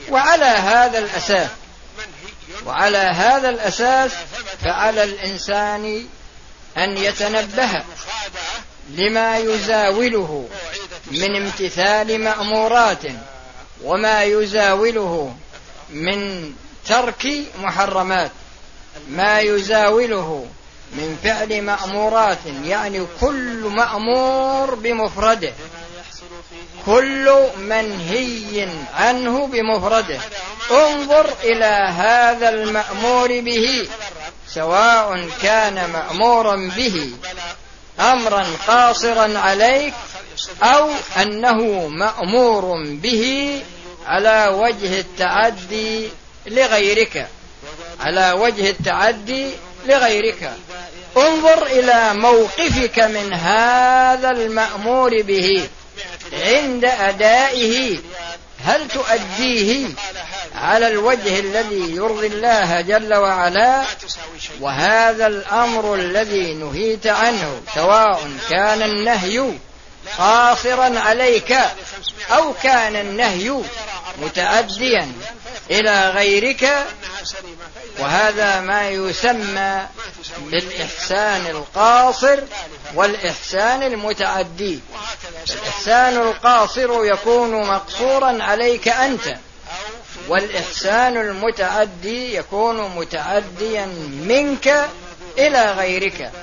وعلى هذا الأساس فعلى الإنسان أن يتنبه لما يزاوله من امتثال مأمورات، وما يزاوله من ترك محرمات، ما يزاوله من فعل مأمورات، يعني كل مأمور بمفرده، كل منهي عنه بمفرده. انظر إلى هذا المأمور به سواء كان مأمورا به أمرا قاصرا عليك أو أنه مأمور به على وجه التعدي لغيرك، على وجه التعدي لغيرك. انظر إلى موقفك من هذا المأمور به عند أدائه، هل تؤديه على الوجه الذي يرضي الله جل وعلا؟ وهذا الأمر الذي نهيت عنه سواء كان النهي قاصرا عليك أو كان النهي متعديا إلى غيرك، وهذا ما يسمى بالإحسان القاصر والإحسان المتعدي. الإحسان القاصر يكون مقصورا عليك أنت، والإحسان المتعدي يكون متعديا منك إلى غيرك.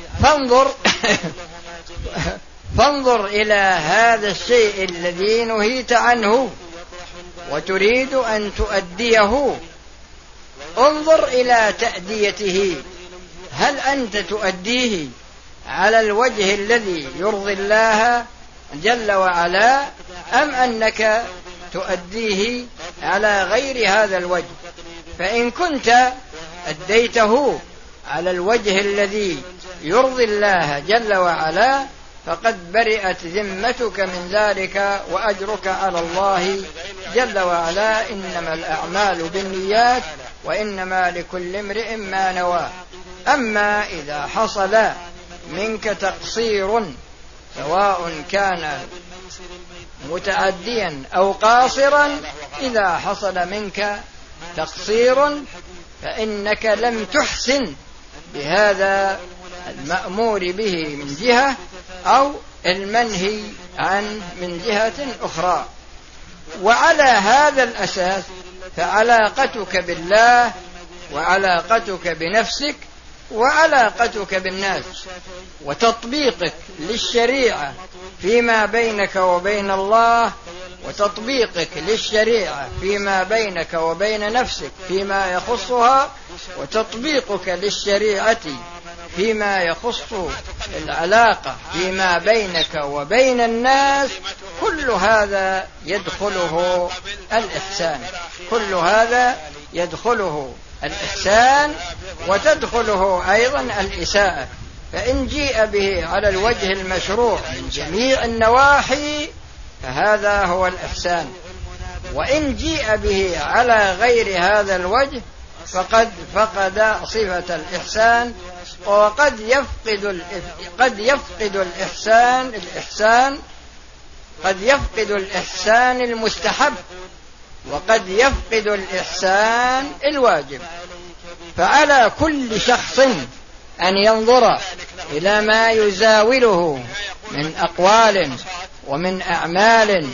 فانظر إلى هذا الشيء الذي نهيت عنه وتريد أن تؤديه، انظر إلى تأديته، هل أنت تؤديه على الوجه الذي يرضي الله جل وعلا أم أنك تؤديه على غير هذا الوجه؟ فإن كنت أديته على الوجه الذي يرضي الله جل وعلا فقد برئت ذمتك من ذلك وأجرك على الله جل وعلا. إنما الأعمال بالنيات وإنما لكل امرئ ما نوى. أما إذا حصل منك تقصير سواء كان متعديا أو قاصرا، إذا حصل منك تقصير فإنك لم تحسن بهذا المأمور به من جهة أو المنهي عنه من جهة أخرى. وعلى هذا الأساس فعلاقتك بالله وعلاقتك بنفسك وعلاقتك بالناس وتطبيقك للشريعة فيما بينك وبين الله، وتطبيقك للشريعة فيما بينك وبين نفسك فيما يخصها، وتطبيقك للشريعة فيما يخص العلاقة فيما بينك وبين الناس، كل هذا يدخله الإحسان، كل هذا يدخله الإحسان وتدخله أيضا الإساءة. فإن جيء به على الوجه المشروع من جميع النواحي فهذا هو الإحسان، وإن جيء به على غير هذا الوجه فقد فقد صفة الإحسان، وقد يفقد الإحسان المستحب، وقد يفقد الإحسان الواجب. فعلى كل شخص أن ينظر إلى ما يزاوله من أقوال ومن أعمال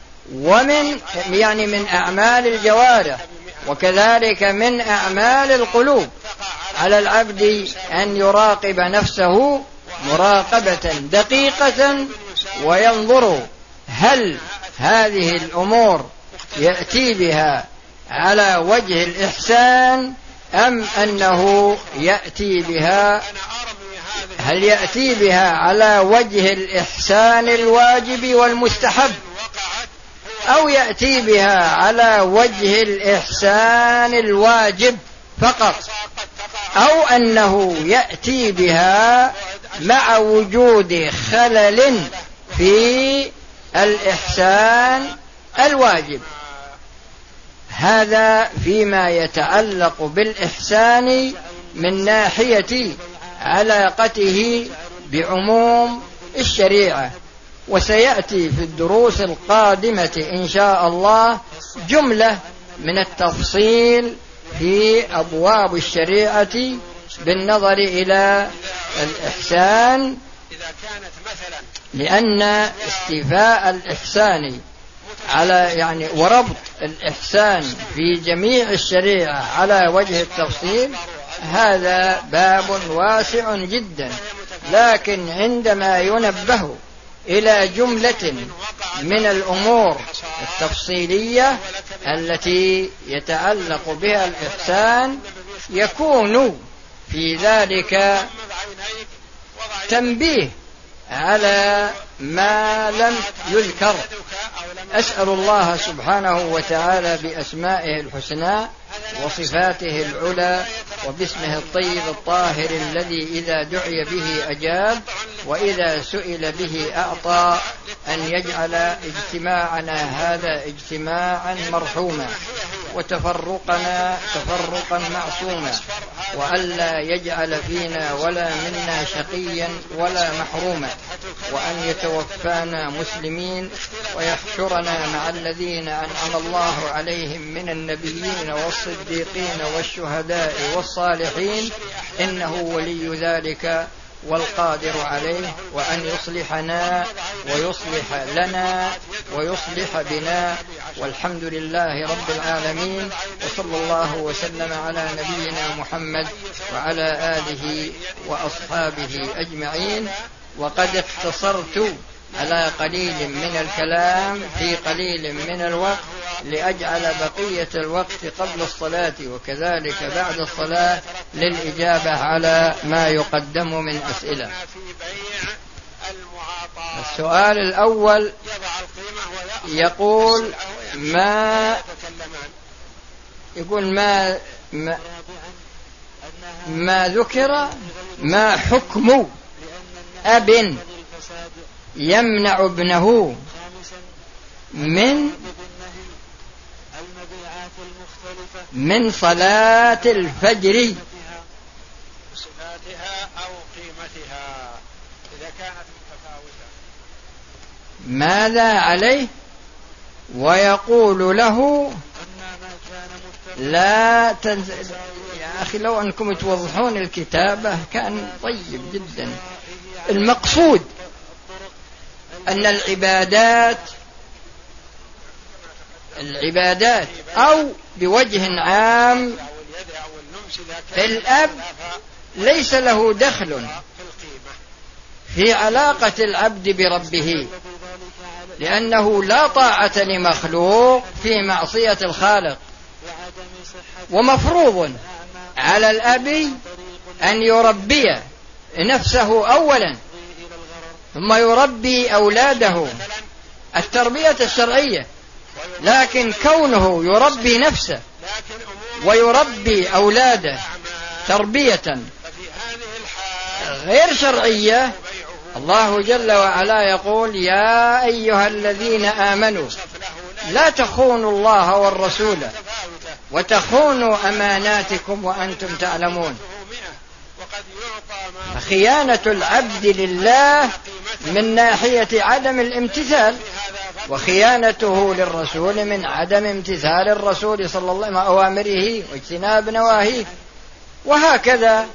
من أعمال الجوارح وكذلك من أعمال القلوب. على العبد أن يراقب نفسه مراقبة دقيقة وينظر هل هذه الأمور يأتي بها على وجه الإحسان أم أنه يأتي بها على وجه الإحسان الواجب والمستحب، أو يأتي بها على وجه الإحسان الواجب فقط، أو أنه يأتي بها مع وجود خلل في الإحسان الواجب. هذا فيما يتعلق بالإحسان من ناحية علاقته بعموم الشريعة. وسيأتي في الدروس القادمة إن شاء الله جملة من التفصيل في أبواب الشريعة بالنظر إلى الإحسان، لأن استيفاء الإحسان على وربط الإحسان في جميع الشريعة على وجه التفصيل هذا باب واسع جدا. لكن عندما ينبه إلى جملة من الأمور التفصيلية التي يتعلق بها الإحسان يكون في ذلك تنبيه على ما لم يذكر. أسأل الله سبحانه وتعالى بأسمائه الحسنى وصفاته العلى وباسمه الطيب الطاهر الذي إذا دعي به أجاب وإذا سئل به أعطى أن يجعل اجتماعنا هذا اجتماعا مرحوما وتفرقنا تفرقا معصوما، وألا يجعل فينا ولا منا شقيا ولا محروما، وأن يتوفانا مسلمين ويحشرنا مع الذين أنعم الله عليهم من النبيين والصديقين والشهداء والصالحين، إنه ولي ذلك والقادر عليه، وأن يصلحنا ويصلح لنا ويصلح بنا، والحمد لله رب العالمين، وصلى الله وسلم على نبينا محمد وعلى آله وأصحابه أجمعين. وقد اقتصرت على قليل من الكلام في قليل من الوقت لأجعل بقية الوقت قبل الصلاة وكذلك بعد الصلاة للإجابة على ما يقدم من أسئلة. السؤال الأول يقول ما ذكر ما حكم أب يمنع ابنه من صلاة الفجر صفاتها أو قيمتها إذا كانت متفاوتة، ماذا عليه؟ ويقول له لا يا أخي لو أنكم توضحون الكتابة كان طيب جدا. المقصود أن العبادات أو بوجه عام الأب ليس له دخل في علاقة العبد بربه، لأنه لا طاعة لمخلوق في معصية الخالق، ومفروض على الأب أن يربي نفسه أولا ثم يربي أولاده التربية الشرعية، لكن كونه يربي نفسه ويربي أولاده تربية غير شرعية، الله جل وعلا يقول يا أيها الذين آمنوا لا تخونوا الله والرسول وتخونوا أماناتكم وأنتم تعلمون. فخيانة العبد لله من ناحية عدم الامتثال، وخيانته للرسول من عدم امتثال الرسول صلى الله عليه وسلم أوامره واجتناب نواهيه، وهكذا.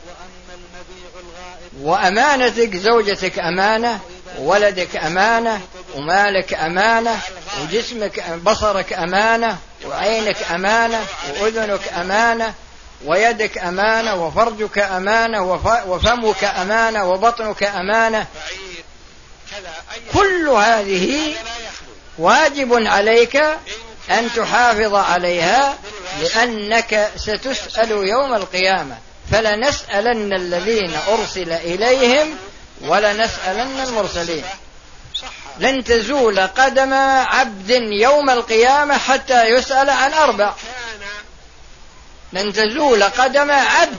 وأمانتك زوجتك أمانة، وولدك أمانة، ومالك أمانة، وجسمك بصرك أمانة، وعينك أمانة، وأذنك أمانة، ويدك أمانة، وفرجك أمانة، وفمك أمانة، وبطنك أمانة. كل هذه واجب عليك أن تحافظ عليها، لأنك ستسأل يوم القيامة، فلنسألن الذين أرسل إليهم ولنسألن المرسلين. لن تزول قدم عبد يوم القيامة حتى يسأل عن 4. لن تزول قدم عبد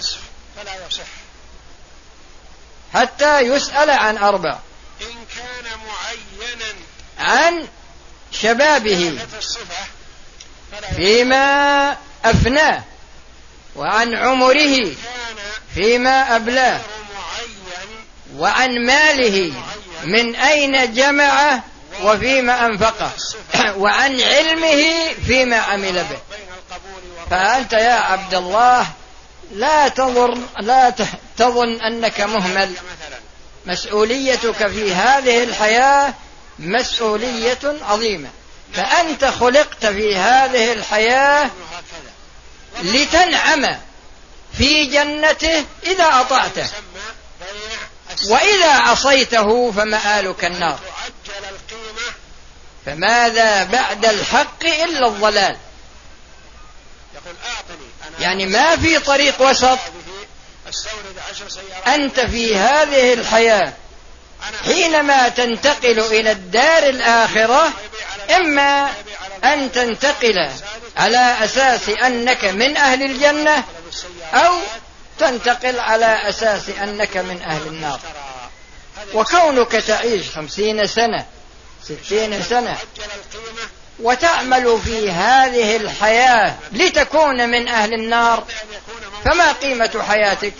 حتى يسأل عن 4: إن كان معينا عن شبابه فيما أفناه، وعن عمره فيما أبلاه، وعن ماله من أين جمعه وفيما أنفقه، وعن علمه فيما عمل به. فأنت يا عبد الله لا تظن أنك مهمل. مسؤوليتك في هذه الحياة مسؤولية عظيمة، فأنت خلقت في هذه الحياة لتنعم في جنته إذا أطعته، وإذا عصيته فمآلك النار. فماذا بعد الحق إلا الضلال؟ يعني ما في طريق وسط أنت في هذه الحياة حينما تنتقل إلى الدار الآخرة إما أن تنتقل على أساس أنك من أهل الجنة أو تنتقل على أساس أنك من أهل النار. وكونك تعيش 50 سنة 60 سنة وتعمل في هذه الحياة لتكون من أهل النار، فما قيمة حياتك؟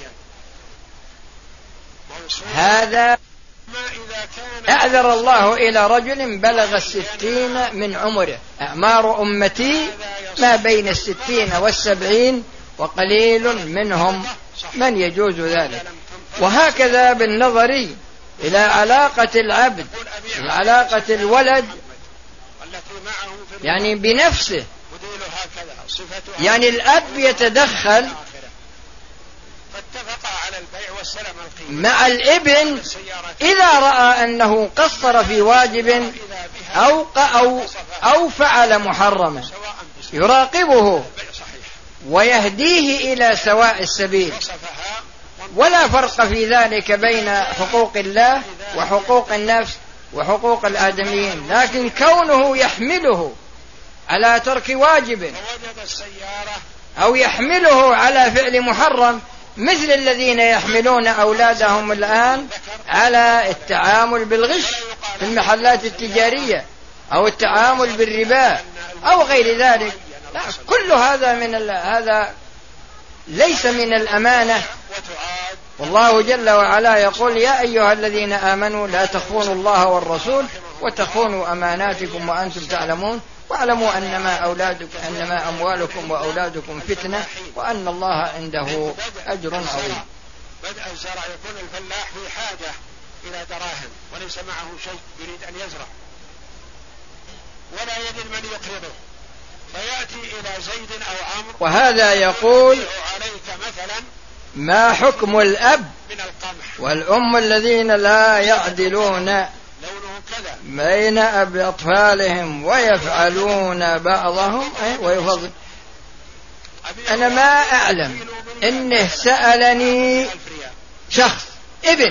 هذا أعذر الله إلى رجل بلغ 60 من عمره. أعمار أمتي ما بين 60 و70 وقليل منهم من يجوز ذلك. وهكذا بالنظر إلى علاقة العبد، علاقة الولد يعني بنفسه، يعني الأب يتدخل مع الابن إذا رأى أنه قصر في واجب أو فعل محرما، يراقبه ويهديه إلى سواء السبيل. ولا فرق في ذلك بين حقوق الله وحقوق النفس وحقوق الآدميين، لكن كونه يحمله على ترك واجب أو يحمله على فعل محرم، مثل الذين يحملون أولادهم الآن على التعامل بالغش في المحلات التجارية أو التعامل بالربا أو غير ذلك. لا، كل هذا ليس من الأمانة. والله جل وعلا يقول: يا أيها الذين آمنوا لا تخونوا الله والرسول وتخونوا أماناتكم وأنتم تعلمون واعلموا أنما أموالكم وأولادكم فتنة وأن الله عنده أجر عظيم. بدأ الزرع يكون الفلاح في حاجة إلى دراهم وليس معه شيء، يريد أن يزرع ولا يجد من يقرضه، فيأتي إلى زيد أو عمرو وهذا يقول: عليك مثلا ما حكم الأب من القمح والأم الذين لا يعدلون بين أطفالهم ويفعلون بعضهم ويفضل. أنا ما أعلم إنه سألني شخص ابن،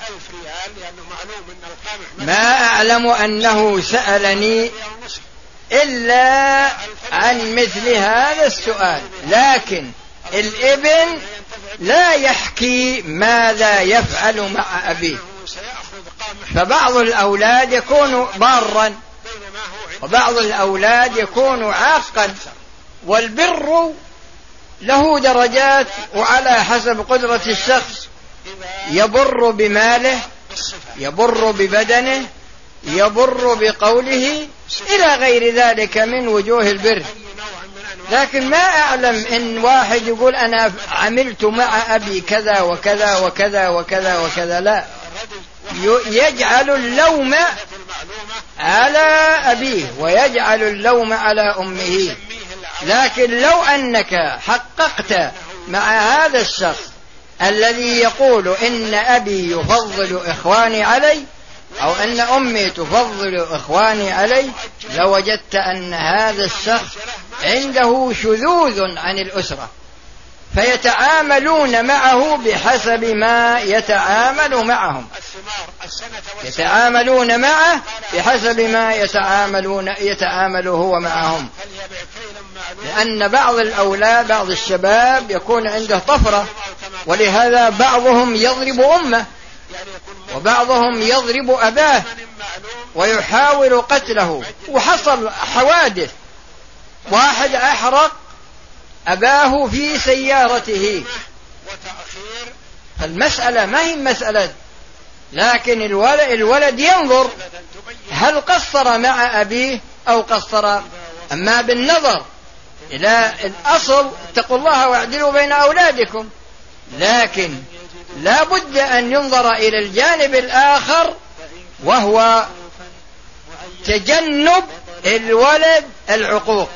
ما أعلم أنه سألني إلا عن مثل هذا السؤال، لكن الابن لا يحكي ماذا يفعل مع أبيه. فبعض الأولاد يكون بارا وبعض الأولاد يكون عاقا، والبر له درجات وعلى حسب قدرة الشخص. يبر بماله، يبر ببدنه، يبر بقوله، إلى غير ذلك من وجوه البر. لكن ما أعلم إن واحد يقول أنا عملت مع أبي كذا وكذا وكذا وكذا وكذا، لا، يجعل اللوم على أبيه ويجعل اللوم على أمه. لكن لو أنك حققت مع هذا الشخص الذي يقول إن أبي يفضل إخواني علي أو أن أمي تفضل إخواني علي، لوجدت أن هذا الشخص عنده شذوذ عن الأسرة، فيتعاملون معه بحسب ما يتعامل معهم، يتعاملون معه بحسب ما يتعامل هو معهم. لأن بعض الأولاد، بعض الشباب يكون عنده طفرة، ولهذا بعضهم يضرب أمه وبعضهم يضرب أباه ويحاول قتله. وحصل حوادث، واحد أحرق أباه في سيارته. فالمسألة ما هي مسألة، لكن الولد ينظر هل قصر مع أبيه أو قصر. أما بالنظر إلى الأصل اتقوا الله واعدلوا بين أولادكم، لكن لا بد أن ينظر إلى الجانب الآخر وهو تجنب الولد العقوق.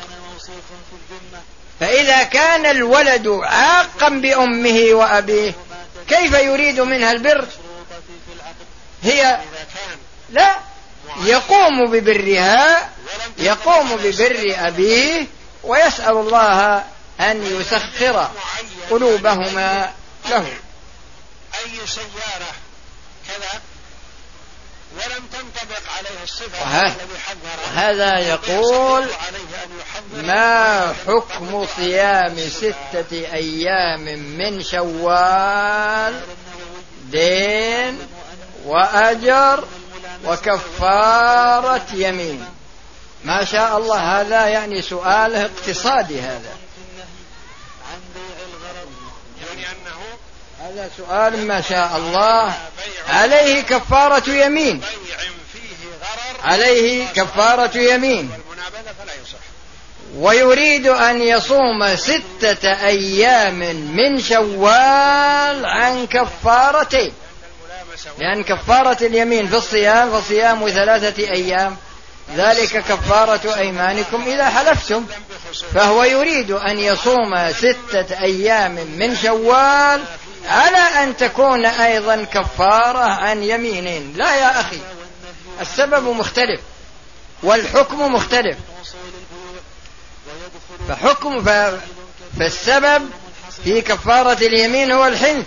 فإذا كان الولد عاقا بأمه وأبيه كيف يريد منها البر؟ هي لا، يقوم ببرها، يقوم ببر أبيه، ويسأل الله أن يسخر قلوبهما له أي سيارة كذا ولم تنطبق عليه الصفة الذي حذر، وهذا يقول ما حكم صيام 6 أيام من شوال دين وأجر وكفارة يمين؟ ما شاء الله، هذا يعني سؤاله اقتصادي، هذا سؤال ما شاء الله. عليه كفارة يمين، عليه كفارة يمين، ويريد أن يصوم 6 أيام من شوال عن كفارتين، لأن كفارة اليمين في الصيام فصيام 3 أيام، ذلك كفارة أيمانكم إذا حلفتم، فهو يريد أن يصوم 6 أيام من شوال على أن تكون أيضا كفارة عن يمين. لا يا أخي، السبب مختلف والحكم مختلف، فالسبب في كفارة اليمين هو الحنث،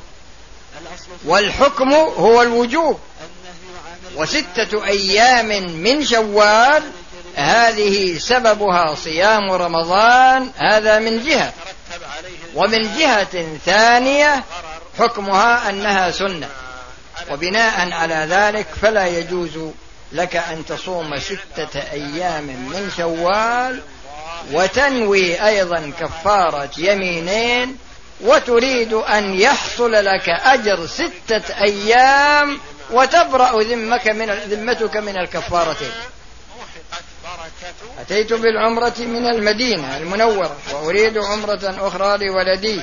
والحكم هو الوجوب. 6 أيام من شوال هذه سببها صيام رمضان، هذا من جهة، ومن جهة ثانية حكمها أنها سنة، وبناء على ذلك فلا يجوز لك أن تصوم 6 أيام من شوال وتنوي أيضا كفارة يمينين، وتريد أن يحصل لك أجر 6 أيام وتبرأ ذمتك من الكفارتين. أتيت بالعمرة من المدينة المنورة وأريد عمرة أخرى لولدي،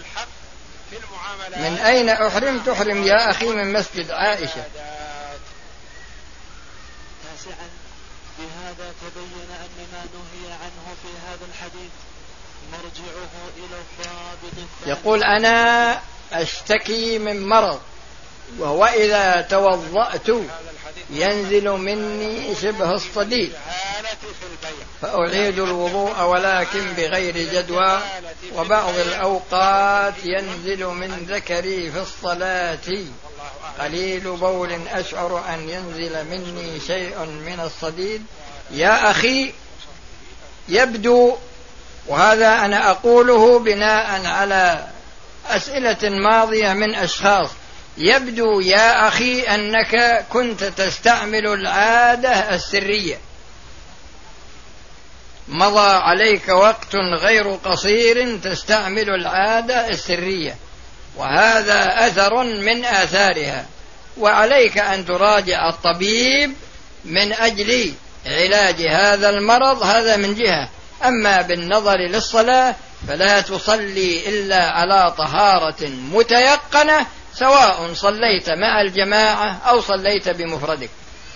من أين أحرم؟ تحرم يا أخي من مسجد عائشة. بهذا تبين أن ما نهي عنه في هذا الحديث مرجعه إلى الضابط. يقول أنا أشتكي من مرض، وهو إذا توضأت ينزل مني شبه الصديد، فأعيد الوضوء ولكن بغير جدوى، وبعض الأوقات ينزل من ذكري في الصلاة قليل بول أشعر أن ينزل مني شيء من الصديد. يا أخي يبدو، وهذا أنا أقوله بناء على أسئلة ماضية من أشخاص، يبدو يا أخي أنك كنت تستعمل العادة السرية، مضى عليك وقت غير قصير تستعمل العادة السرية، وهذا أثر من آثارها، وعليك أن تراجع الطبيب من أجل علاج هذا المرض، هذا من جهة. أما بالنظر للصلاة فلا تصلي إلا على طهارة متيقنة، سواء صليت مع الجماعة أو صليت بمفردك.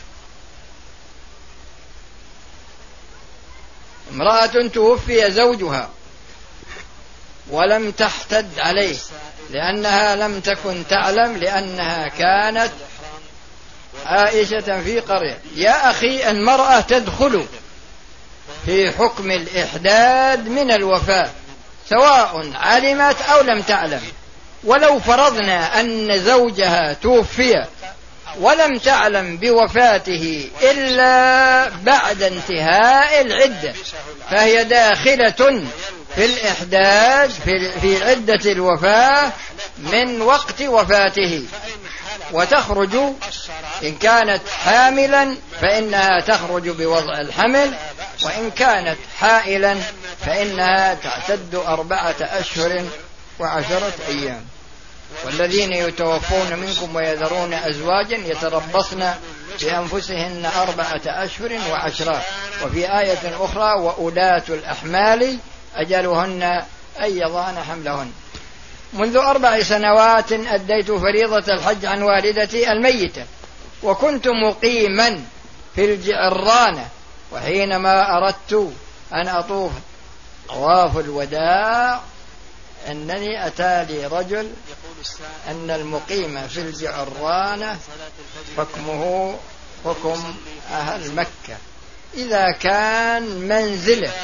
امرأة توفي زوجها ولم تحتد عليه لأنها لم تكن تعلم، لأنها كانت عائشة في قرية. يا أخي المرأة تدخل في حكم الإحداد من الوفاة سواء علمت أو لم تعلم، ولو فرضنا أن زوجها توفي ولم تعلم بوفاته إلا بعد انتهاء العدة، فهي داخلة في الإحداد في عدة الوفاة من وقت وفاته، وتخرج إن كانت حاملا فإنها تخرج بوضع الحمل، وإن كانت حائلا فإنها تعتد 4 أشهر و10 أيام. والذين يتوفون منكم ويذرون أزواجا يتربصن بأنفسهن 4 أشهر و10. وفي آية أخرى وأولاة الأحمال أجلهن أن يضعن حملهن. منذ 4 سنوات أديت فريضة الحج عن والدتي الميتة، وكنت مقيما في الجعرانة، وحينما أردت أن أطوف طواف الوداع أنني أتالي رجل أن المقيم في الجعرانة حكمه حكم أهل مكة إذا كان منزله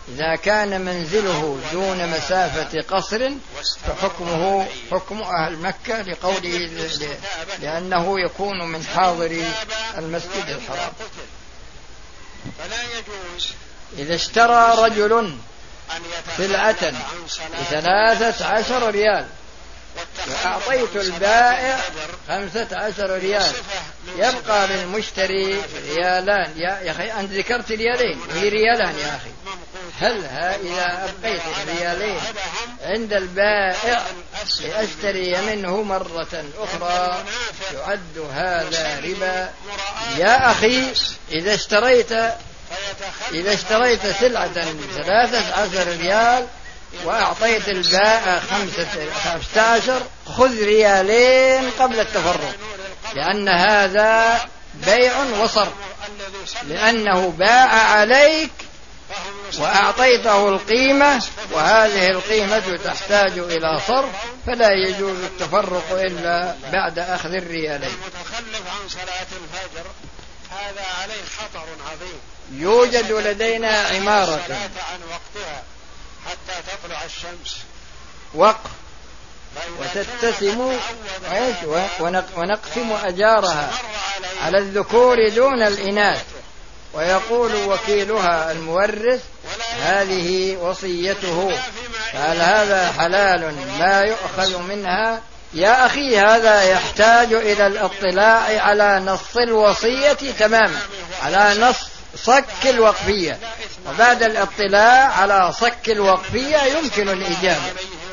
إذا كان منزله دون مسافة قصر فحكمه حكم أهل مكة لقوله لأنه يكون من حاضر المسجد الحرام. فلا يجوز إذا اشترى رجل سلعة ب13 ريال وأعطيت البائع 15 ريال يبقى للمشتري ريالان. يا أخي أنت ذكرت ريالين وهي ريالان يا أخي، هل إذا أبقيت الريالين عند البائع لأشتري منه مرة أخرى يعد هذا ربا؟ يا أخي إذا اشتريت سلعة 13 ريال وأعطيت البائع 15 خذ ريالين قبل التفرق، لأن هذا بيع وصرف، لأنه باع عليك وأعطيته القيمة وهذه القيمة تحتاج إلى صرف، فلا يجوز التفرق إلا بعد أخذ الريالين. المتخلف عن صلاة الفجر هذا عليه خطر عظيم. يوجد لدينا عمارة عن وقتها حتى تطلع الشمس وقف وتتسم ونقسم أجارها على الذكور دون الإناث، ويقول وكيلها المورث هذه وصيته، فهل هذا حلال ما يؤخذ منها؟ يا أخي هذا يحتاج إلى الاطلاع على نص الوصية تماما، على نص صك الوقفية، وبعد الاطلاع على صك الوقفية يمكن الإجابة.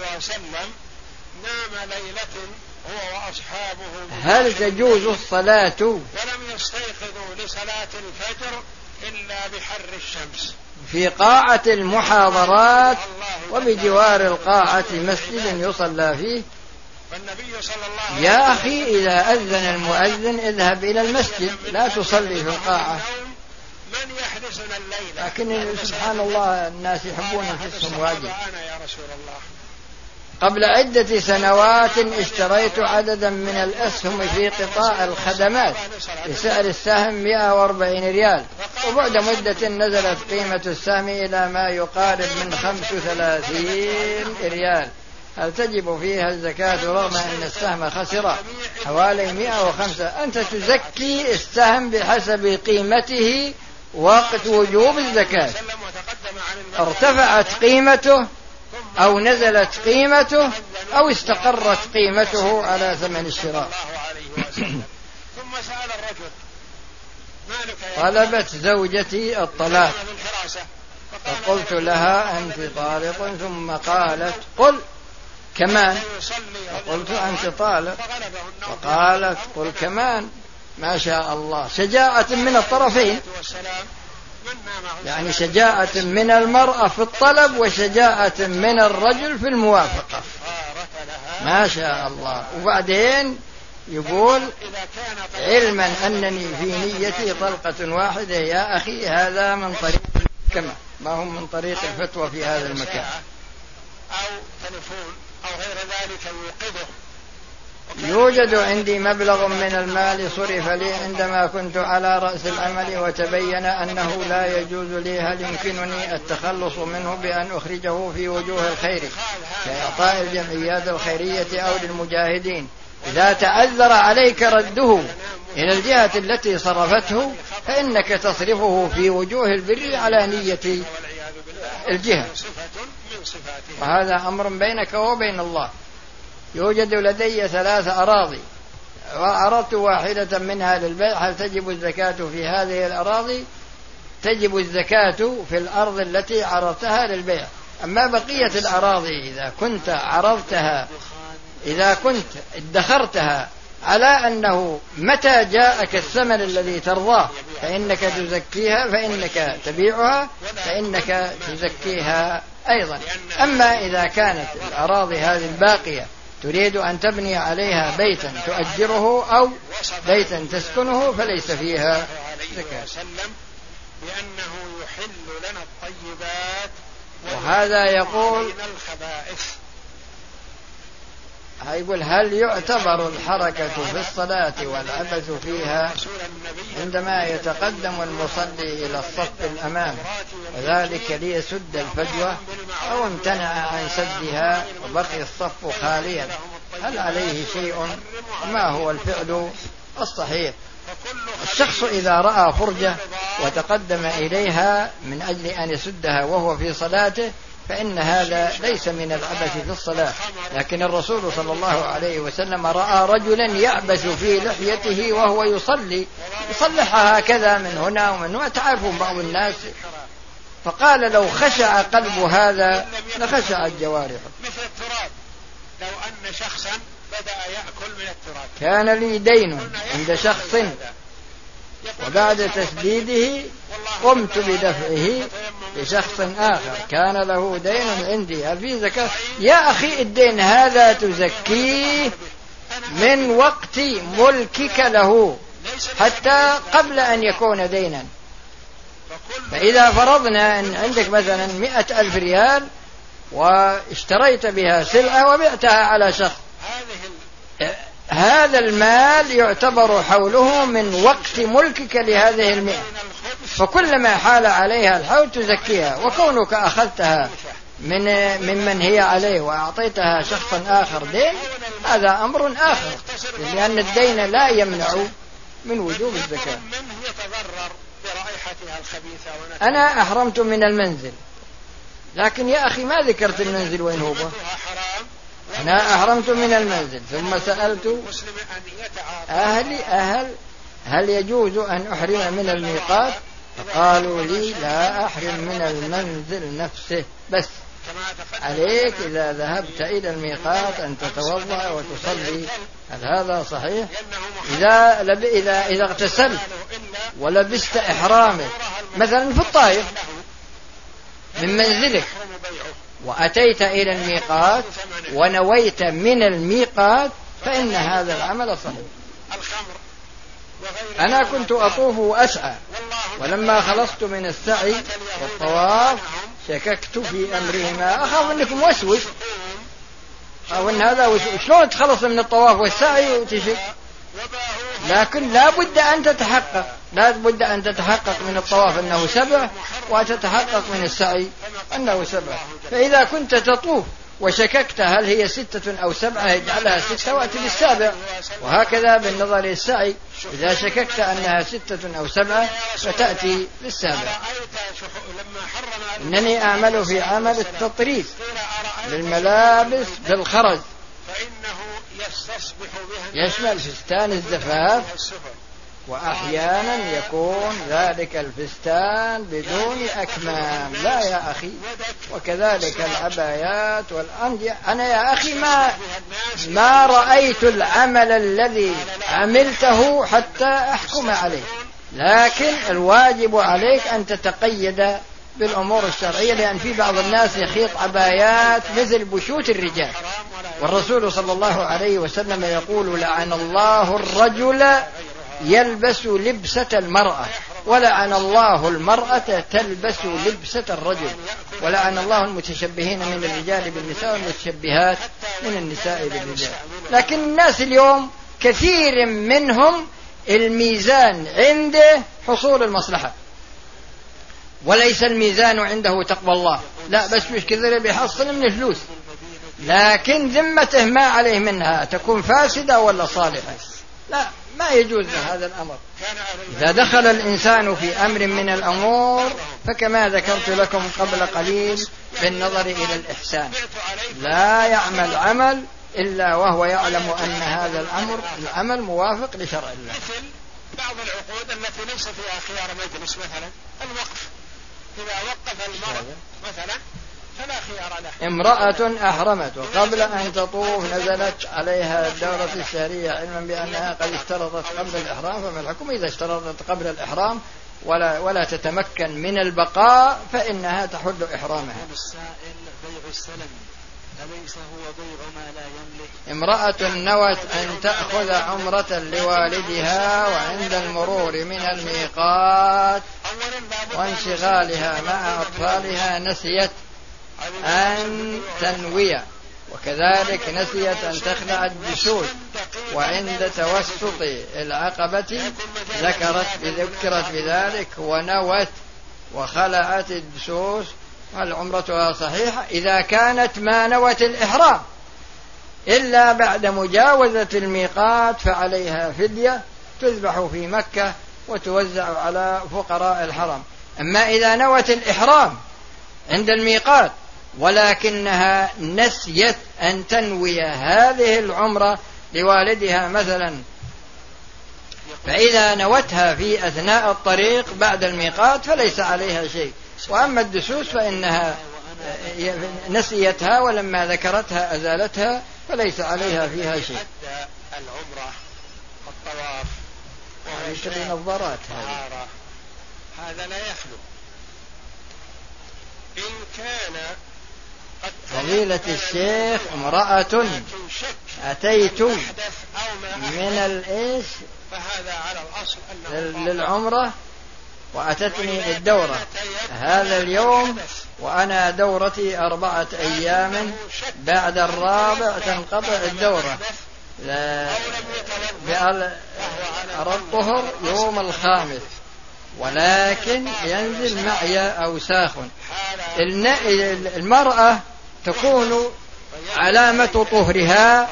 نام ليلة هو وأصحابه هل تجوز الصلاة ولم يستيقظوا لصلاة الفجر إلا بحر الشمس في قاعة المحاضرات وبجوار القاعة مسجد يصلى فيه؟ فالنبي صلى الله يا أخي إذا أذن المؤذن اذهب إلى المسجد لا تصلي في القاعة. من يحرسنا الليلة؟ لكن سبحان الله الناس يحبون يحسهم واجب. يا رسول الله قبل عدة سنوات اشتريت عددا من الأسهم في قطاع الخدمات بسعر السهم 140 ريال، وبعد مدة نزلت قيمة السهم إلى ما يقارب من 35 ريال، هل تجب فيها الزكاة رغم أن السهم خسر حوالي 105؟ أنت تزكي السهم بحسب قيمته وقت وجوب الزكاة، ارتفعت قيمته أو نزلت قيمته أو استقرت قيمته على ثمن الشراء. ثم سأل الرجل طلبت زوجتي الطلاق فقلت لها أنت طالق، ثم قالت قل كمان، فقلت أنت طالق، فقالت قل كمان. ما شاء الله، شجاعة من الطرفين، يعني شجاعة من المرأة في الطلب وشجاعة من الرجل في الموافقة، ما شاء الله. وبعدين يقول علما أنني في نيتي طلقة واحدة. يا أخي هذا من طريق المحكمة، ما هم من طريق الفتوى في هذا المكان. أو تلفون أو غير ذلك يوقظه. يوجد عندي مبلغ من المال صرف لي عندما كنت على رأس العمل وتبين أنه لا يجوز لي، هل يمكنني التخلص منه بأن أخرجه في وجوه الخير كإعطاء الجمعيات الخيرية أو للمجاهدين؟ إذا تعذر عليك رده إلى الجهة التي صرفته فإنك تصرفه في وجوه البر على نية الجهة، وهذا أمر بينك وبين الله. يوجد لدي 3 أراضي وعرضت واحدة منها للبيع، هل تجب الزكاة في هذه الأراضي؟ تجب الزكاة في الأرض التي عرضتها للبيع. أما بقية الأراضي إذا كنت ادخرتها على أنه متى جاءك الثمن الذي ترضاه فإنك تزكيها، فإنك تبيعها، فإنك تزكيها أيضا. أما إذا كانت الأراضي هذه الباقية تريد أن تبني عليها بيتا تؤجره أو بيتا تسكنه فليس فيها زكاة. بأنه يحل لنا الطيبات وهذا يقول يقول هل يعتبر الحركة في الصلاة والعبث فيها عندما يتقدم المصلي إلى الصف الأمام وذلك ليسد الفجوة أو امتنع عن سدها وبقي الصف خاليا، هل عليه شيء؟ ما هو الفعل الصحيح؟ الشخص إذا رأى فرجة وتقدم إليها من أجل أن يسدها وهو في صلاته فإن هذا ليس من العبث في الصلاة، لكن الرسول صلى الله عليه وسلم رأى رجلا يعبث في لحيته وهو يصلي، يصلحها هكذا من هنا ومن هنا، تعرفون بعض الناس، فقال لو خشع قلب هذا لخشعت جوارحه. مثل التراب، لو أن شخصا بدأ يأكل من التراب، كان لي دين عند شخص وبعد تسديده قمت بدفعه لشخص آخر كان له دين عندي، هل في زكاة؟ يا أخي الدين هذا تزكيه من وقت ملكك له حتى قبل أن يكون دينا. فإذا فرضنا أن عندك مثلا 100,000 ريال واشتريت بها سلعة وبعتها على شخص، هذا المال يعتبر حوله من وقت ملكك لهذه 100، فكلما حال عليها الحول تزكيها. وكونك أخذتها ممن هي عليه وأعطيتها شخصا آخر دين هذا أمر آخر، لأن الدين لا يمنع من وجوب الزكاة. أنا أحرمت من المنزل، لكن يا أخي ما ذكرت المنزل وين هو. أنا أحرمت من المنزل ثم سألت أهلي هل يجوز أن أحرم من الميقات؟ فقالوا لي لا أحرم من المنزل نفسه، بس عليك إذا ذهبت إلى الميقات أن تتوضأ وتصلي. هل هذا صحيح؟ إذا اغتسلت ولبست إحرامك مثلا في الطائف من منزلك وأتيت إلى الميقات ونويت من الميقات فإن هذا العمل صحيح. أنا كنت أطوف وأسعى، ولما خلصت من السعي والطواف شككت في أمرهما، أخاف أنكم وسوس أو أن هذا وسوس، شلون تخلص من الطواف والسعي وتشك؟ لكن لا بد أن تتحقق من الطواف أنه 7 وتتحقق من السعي أنه 7. فإذا كنت تطوف وشككت هل هي 6 أو 7 اجعلها 6 وأتي بالسابع، وهكذا بالنظر للسعي إذا شككت أنها 6 أو 7 فتأتي بالسابع. إنني أعمل في عمل التطريز للملابس بالخرز، يشمل فستان الزفاف، وأحيانا يكون ذلك الفستان بدون أكمام. لا يا أخي، وكذلك العبايات والأندية. أنا يا أخي ما رأيت العمل الذي عملته حتى أحكم عليه، لكن الواجب عليك أن تتقيد بالأمور الشرعية، لأن في بعض الناس يخيط عبايات مثل بشوت الرجال، والرسول صلى الله عليه وسلم يقول لعن الله الرجل يلبس لبسة المرأة، ولعن الله المرأة تلبس لبسة الرجل، ولعن الله المتشبهين من الرجال بالنساء والمتشبهات من النساء بالرجال. لكن الناس اليوم كثير منهم الميزان عنده حصول المصلحة، وليس الميزان عنده تقوى الله، لا بس مش كذا بيحصل من الفلوس، لكن ذمته ما عليه منها تكون فاسدة ولا صالحة. لا، ما يجوز هذا الأمر. إذا دخل الإنسان في أمر من الأمور فكما ذكرت لكم قبل قليل بالنظر إلى الإحسان، لا يعمل عمل إلا وهو يعلم أن هذا العمل موافق لشرع الله. مثل بعض العقود التي ليس فيها خيار مجلس، مثلا الوقف، إذا وقف المرء مثلا فلا خيار له. امرأة أحرمت وقبل أن تطوف نزلت عليها الدورة الشهرية علما بأنها قد اشترطت قبل الإحرام، فما الحكم إذا اشترطت قبل الإحرام ولا تتمكن من البقاء فإنها تحل إحرامها. السائل بيع السلم أليس هو بيع ما لا يملك؟ امرأة نوت أن تأخذ عمرة لوالدها وعند المرور من الميقات وانشغالها مع أطفالها نسيت أن تنوي وكذلك نسيت أن تخلع الدسوس، وعند توسط العقبة ذكرت بذلك ونوت وخلعت الدسوس، هل عمرتها صحيحة إذا كانت ما نوت الإحرام، إلا بعد مجاوزة الميقات فعليها فدية تذبح في مكة وتوزع على فقراء الحرم. أما إذا نوت الإحرام عند الميقات ولكنها نسيت أن تنوي هذه العمرة لوالدها مثلا، فإذا نوتها في أثناء الطريق بعد الميقات فليس عليها شيء. وأما الدسوس فإنها نسيتها ولما ذكرتها أزالتها فليس عليها فيها شيء. العمرة الطواف وهي نظارات هذا لا يخلو. إن كان فضيلة الشيخ امرأة أتيت من الإيش فهذا على الأصل للعمرة وأتتني الدورة هذا اليوم وأنا دورتي 4 أيام، بعد الرابع تنقطع الدورة، أرى الطهر يوم الخامس ولكن ينزل معي أوساخ. المرأة تكون علامة طهرها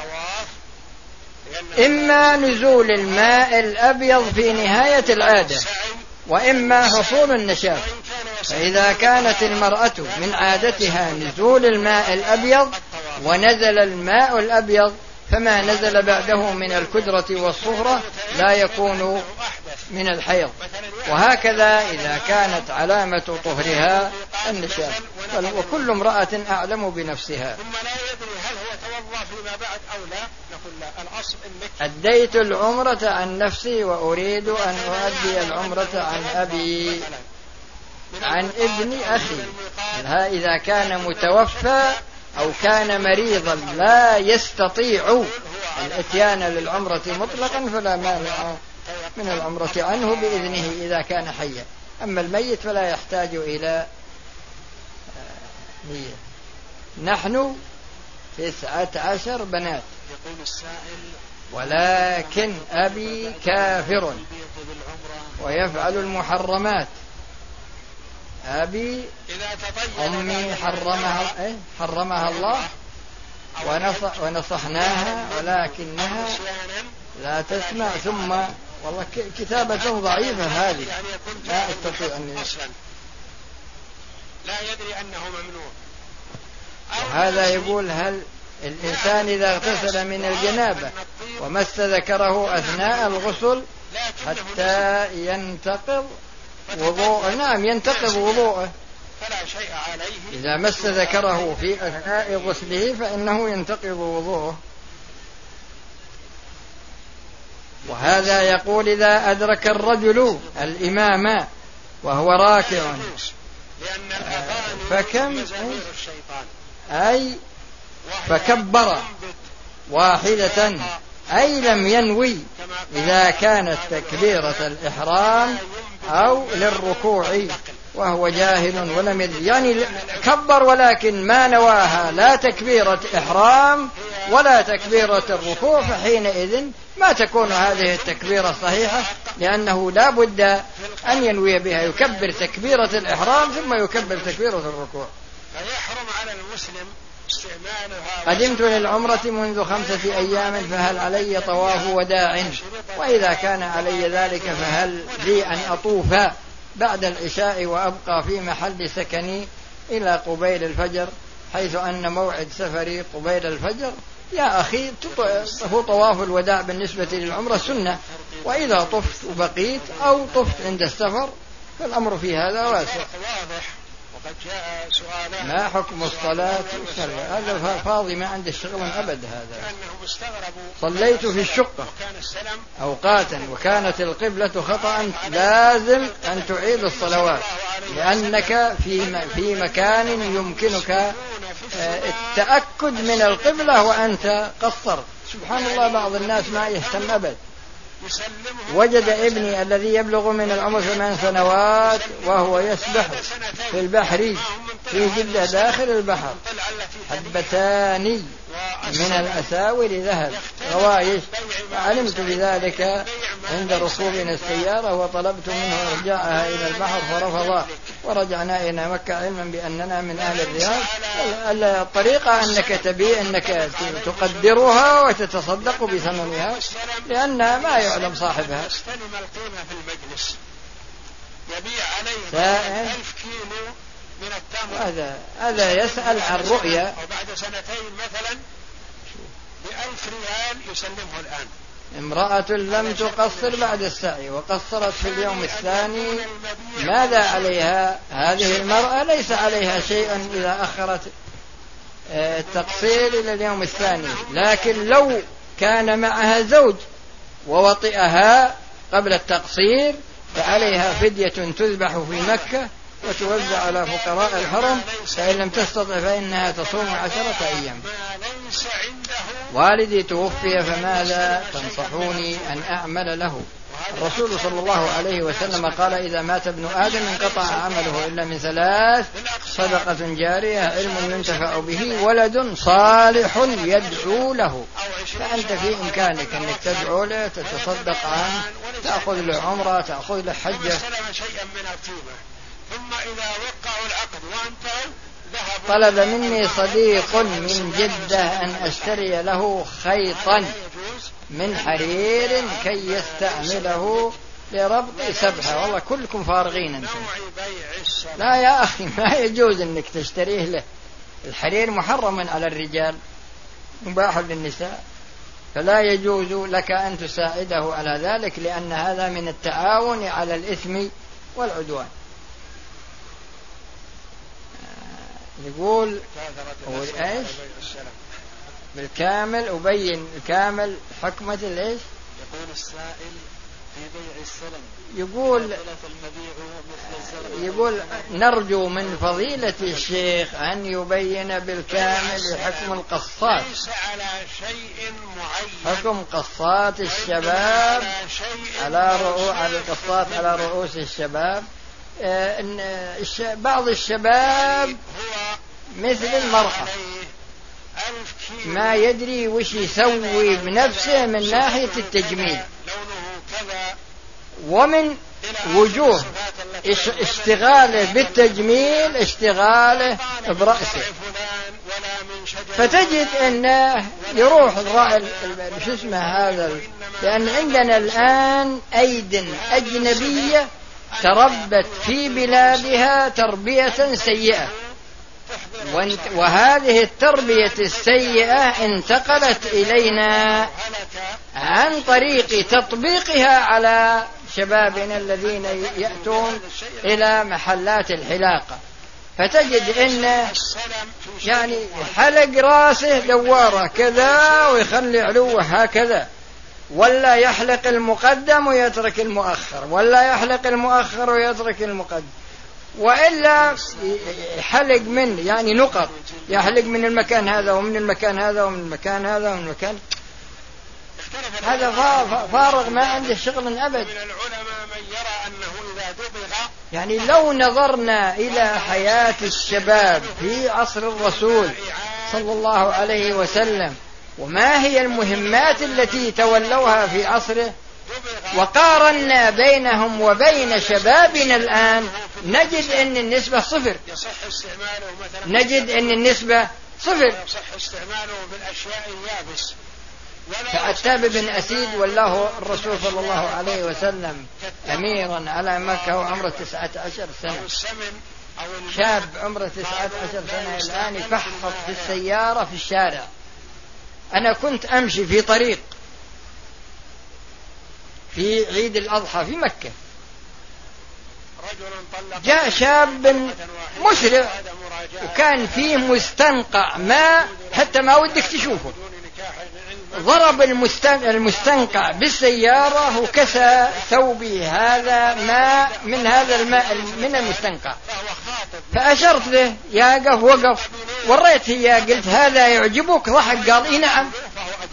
إما نزول الماء الأبيض في نهاية العادة وإما حصول النشاف. فإذا كانت المرأة من عادتها نزول الماء الأبيض ونزل الماء الأبيض فما نزل بعده من الكدرة والصهرة لا يكون من الحيض. وهكذا إذا كانت علامة طهرها النشاف. وكل امرأة أعلم بنفسها. ثم لا يدري هل هو توضأ فيما بعد أو لا، نقول لا، الأصل إنك أديت العمرة عن نفسي وأريد أن أؤدي العمرة عن أبي عن ابن أخي. إذا كان متوفى أو كان مريضا لا يستطيع الاتيان للعمرة مطلقا فلا مانع من العمرة عنه بإذنه إذا كان حيا. أما الميت فلا يحتاج إلى نية. نحن 19 بنات، ولكن أبي كافر ويفعل المحرمات. أبي أمي حرمها الله ونصحناها ولكنها لا تسمع. ثم والله كتابة ضعيفة هذه لا أستطيع أن لا يدري أنه ممنوع. وهذا يقول هل الإنسان إذا اغتسل من الجنابة ومس ذكره أثناء الغسل حتى ينتقض وضوءه؟ نعم ينتقض وضوءه. فلا شيء عليه إذا مس ذكره في أثناء غسله فإنه ينتقض وضوءه. وهذا يقول إذا أدرك الرجل الإمام وهو راكع فكبر واحدة أي لم ينوي إذا كانت تكبيرة الإحرام أو للركوع وهو جاهل ولم يدري، يعني كبر ولكن ما نواها لا تكبيرة إحرام ولا تكبيرة الركوع، فحينئذ ما تكون هذه التكبيرة صحيحة، لأنه لا بد أن ينوي بها، يكبر تكبيرة الإحرام ثم يكبر تكبيرة الركوع. فيحرم على المسلم استعمالها. قدمت للعمرة منذ 5 أيام فهل علي طواف وداع؟ وإذا كان علي ذلك فهل لي أن أطوف بعد العشاء وأبقى في محل سكني إلى قبيل الفجر، حيث أن موعد سفري قبيل الفجر؟ يا أخي هو طواف الوداع بالنسبة للعمرة سنة، وإذا طفت وبقيت أو طفت عند السفر فالأمر في هذا واسع. ما حكم الصلاة هذا فاضي ما عند الشغل أبد. هذا صليت في الشقة أوقاتا وكانت القبلة خطأ، لازم أن تعيد الصلوات لأنك في مكان يمكنك التأكد من القبلة وأنت قصرت. سبحان الله بعض الناس ما يهتم أبد. وجد ابني الذي يبلغ من العمر 8 سنوات وهو يسبح في البحر في جدة داخل البحر حبتان من الأساور ذهب غوايش، فعلمت بذلك عند ركوبنا السيارة وطلبت منه إرجاعها إلى البحر فرفض، ورجعنا إلى مكة علما بأننا من أهل الرياض. الطريقة أنك أنك تقدرها وتتصدق بثمنها لأنها ما يعلم صاحبها. يبيع عليه 1000 كيلو من التمر، هذا يسأل عن رؤية، وبعد سنتين مثلا ب1000 ريال يسلمه الآن. امرأة لم تقصر بعد السعي وقصرت في اليوم الثاني، ماذا عليها؟ هذه المرأة ليس عليها شيء إذا أخرت التقصير إلى اليوم الثاني، لكن لو كان معها زوج ووطئها قبل التقصير فعليها فدية تذبح في مكة وتوزع على فقراء الحرم، فإن لم تستطع فإنها تصوم 10 أيام. والدي توفي فماذا تنصحوني أن أعمل له؟ الرسول صلى الله عليه وسلم قال إذا مات ابن آدم انقطع عمله إلا من 3: صدقة جارية، علم ينتفع به، ولد صالح يدعو له. فأنت في إمكانك أنك تدعو له، تتصدق عنه، تأخذ له عمرة، تأخذ له حجة. ثم إذا وقعوا العقد وانتهوا طلب مني صديق من جدة أن أشتري له خيطا من حرير كي يستعمله لربط سبحة. والله كلكم فارغين أنتم. لا يا أخي، ما يجوز أنك تشتريه له. الحرير محرم على الرجال، مباح للنساء، فلا يجوز لك أن تساعده على ذلك، لأن هذا من التعاون على الإثم والعدوان. يقول ايش بالكامل أبين الكامل حكمة الإيش؟ يقول السائل في بيع السلم، يقول نرجو من فضيلة الشيخ أن يبين بالكامل حكم القصات، شيء معين، حكم قصات الشباب على القصات على رؤوس الشباب. بعض الشباب مثل المرأة ما يدري وش يسوي بنفسه من ناحية التجميل، ومن وجوه اشتغاله بالتجميل اشتغاله برأسه، فتجد أنه يروح شو اسمه هذا، لأن عندنا الآن أيد أجنبية تربت في بلادها تربية سيئة، وهذه التربية السيئة انتقلت إلينا عن طريق تطبيقها على شبابنا الذين يأتون إلى محلات الحلاقة، فتجد أن يعني حلق راسه دوارة كذا ويخلي علوه هكذا، ولا يحلق المقدم ويترك المؤخر، ولا يحلق المؤخر ويترك المقدم، وإلا حلق من يعني نقط، يحلق من المكان هذا ومن المكان هذا ومن المكان هذا ومن المكان هذا فارغ ما عنده شغل أبد. من العلماء من يرى أنه إذا دبغ، يعني لو نظرنا إلى حياة الشباب في عصر الرسول صلى الله عليه وسلم وما هي المهمات التي تولوها في عصره، وقارنا بينهم وبين شبابنا الآن، نجد أن النسبة 0. نجد أن النسبة 0. فعتاب بن أسيد والله الرسول صلى الله عليه وسلم أميرا على مكة وعمره 19 سنة، شاب عمره 19 سنة الآن يفحط في السيارة في الشارع. أنا كنت أمشي في طريق في عيد الأضحى في مكة، جاء شاب مسرع وكان فيه مستنقع ماء حتى ما ودك تشوفه، ضرب المستنقع بالسيارة وكسى ثوبي هذا ماء من هذا الماء من المستنقع، فأشرت له يا وقف، وريت هي قلت هذا يعجبك؟ ضحك قال إيه نعم.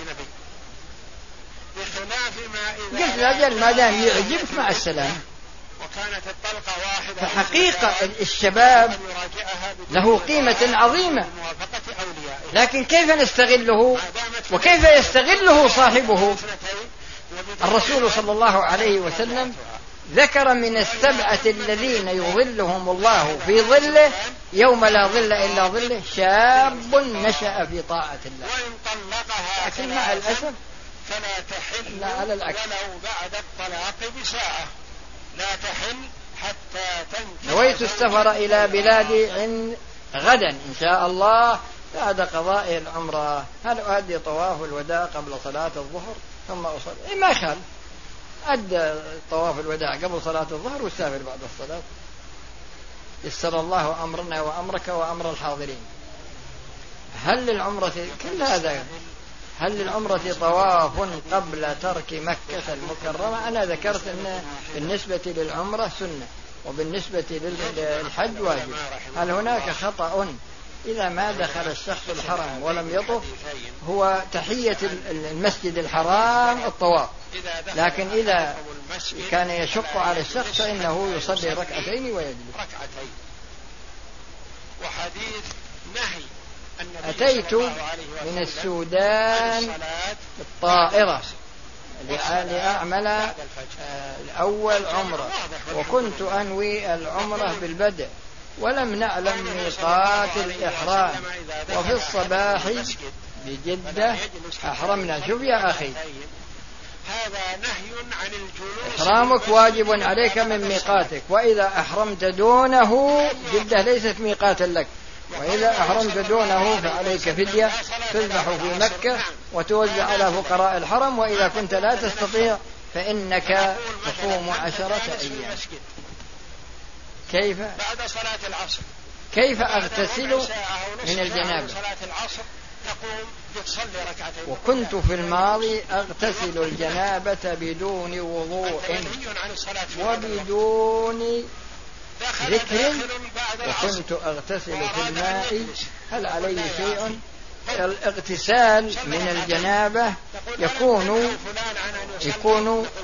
قلت لا أجل ما دام يعجبك مع السلامة. وكانت الطلقة واحدة، فحقيقة الشباب له قيمة عظيمة، لكن كيف نستغله وكيف يستغله صاحبه؟ الرسول صلى الله عليه وسلم ذكر من السبعة الذين يظلهم الله في ظله يوم لا ظل إلا ظله شاب نشأ في طاعة الله. لكن مع الأسف فلا تحل لا، على العكس، ولو بعد الطلاق بساعة، لا تحل حتى تنكح. نويت السفر إلى بلادي غدا إن شاء الله بعد قضاء العمرة، هل أؤدي طواف الوداع قبل صلاة الظهر ثم أصلي؟ ما يخال، أدى طواف الوداع قبل صلاة الظهر والسافر بعد الصلاة. يسر الله أمرنا وأمرك وأمر الحاضرين. هل للعمرة كل هذا، هل للعمرة طواف قبل ترك مكة المكرمة؟ أنا ذكرت أن بالنسبة للعمرة سنة وبالنسبة للحج واجب. هل هناك خطأ إذا ما دخل الشخص الحرم ولم يطف؟ هو تحية المسجد الحرام الطواف، لكن إذا كان يشق على الشخص فإنه يصلي ركعتين ويجلس. وحديث نهي أتيت من السودان بالطائرة لأعمل الأول عمرة، وكنت أنوي العمرة بالبدء ولم نعلم ميقات الإحرام، وفي الصباح بجدة أحرمنا. شوف يا أخي، هذا نهي عن الجلوس، إحرامك واجب عليك من ميقاتك، وإذا أحرمت دونه جدة ليست ميقاتا لك، وإذا أحرمت دونه فعليك فدية تذبح في مكة وتوزع على فقراء الحرم، وإذا كنت لا تستطيع فإنك تصوم 10 أيام. كيف بعد صلاة العصر كيف أغتسل من الجنابة؟ صلاة العصر تقوم تصلي ركعتين. وكنت في الماضي أغتسل الجنابة بدون وضوء وبدون ذكر، وكنت أغتسل في الماء. هل علي شيء؟ الاغتسال من الجنابة يكون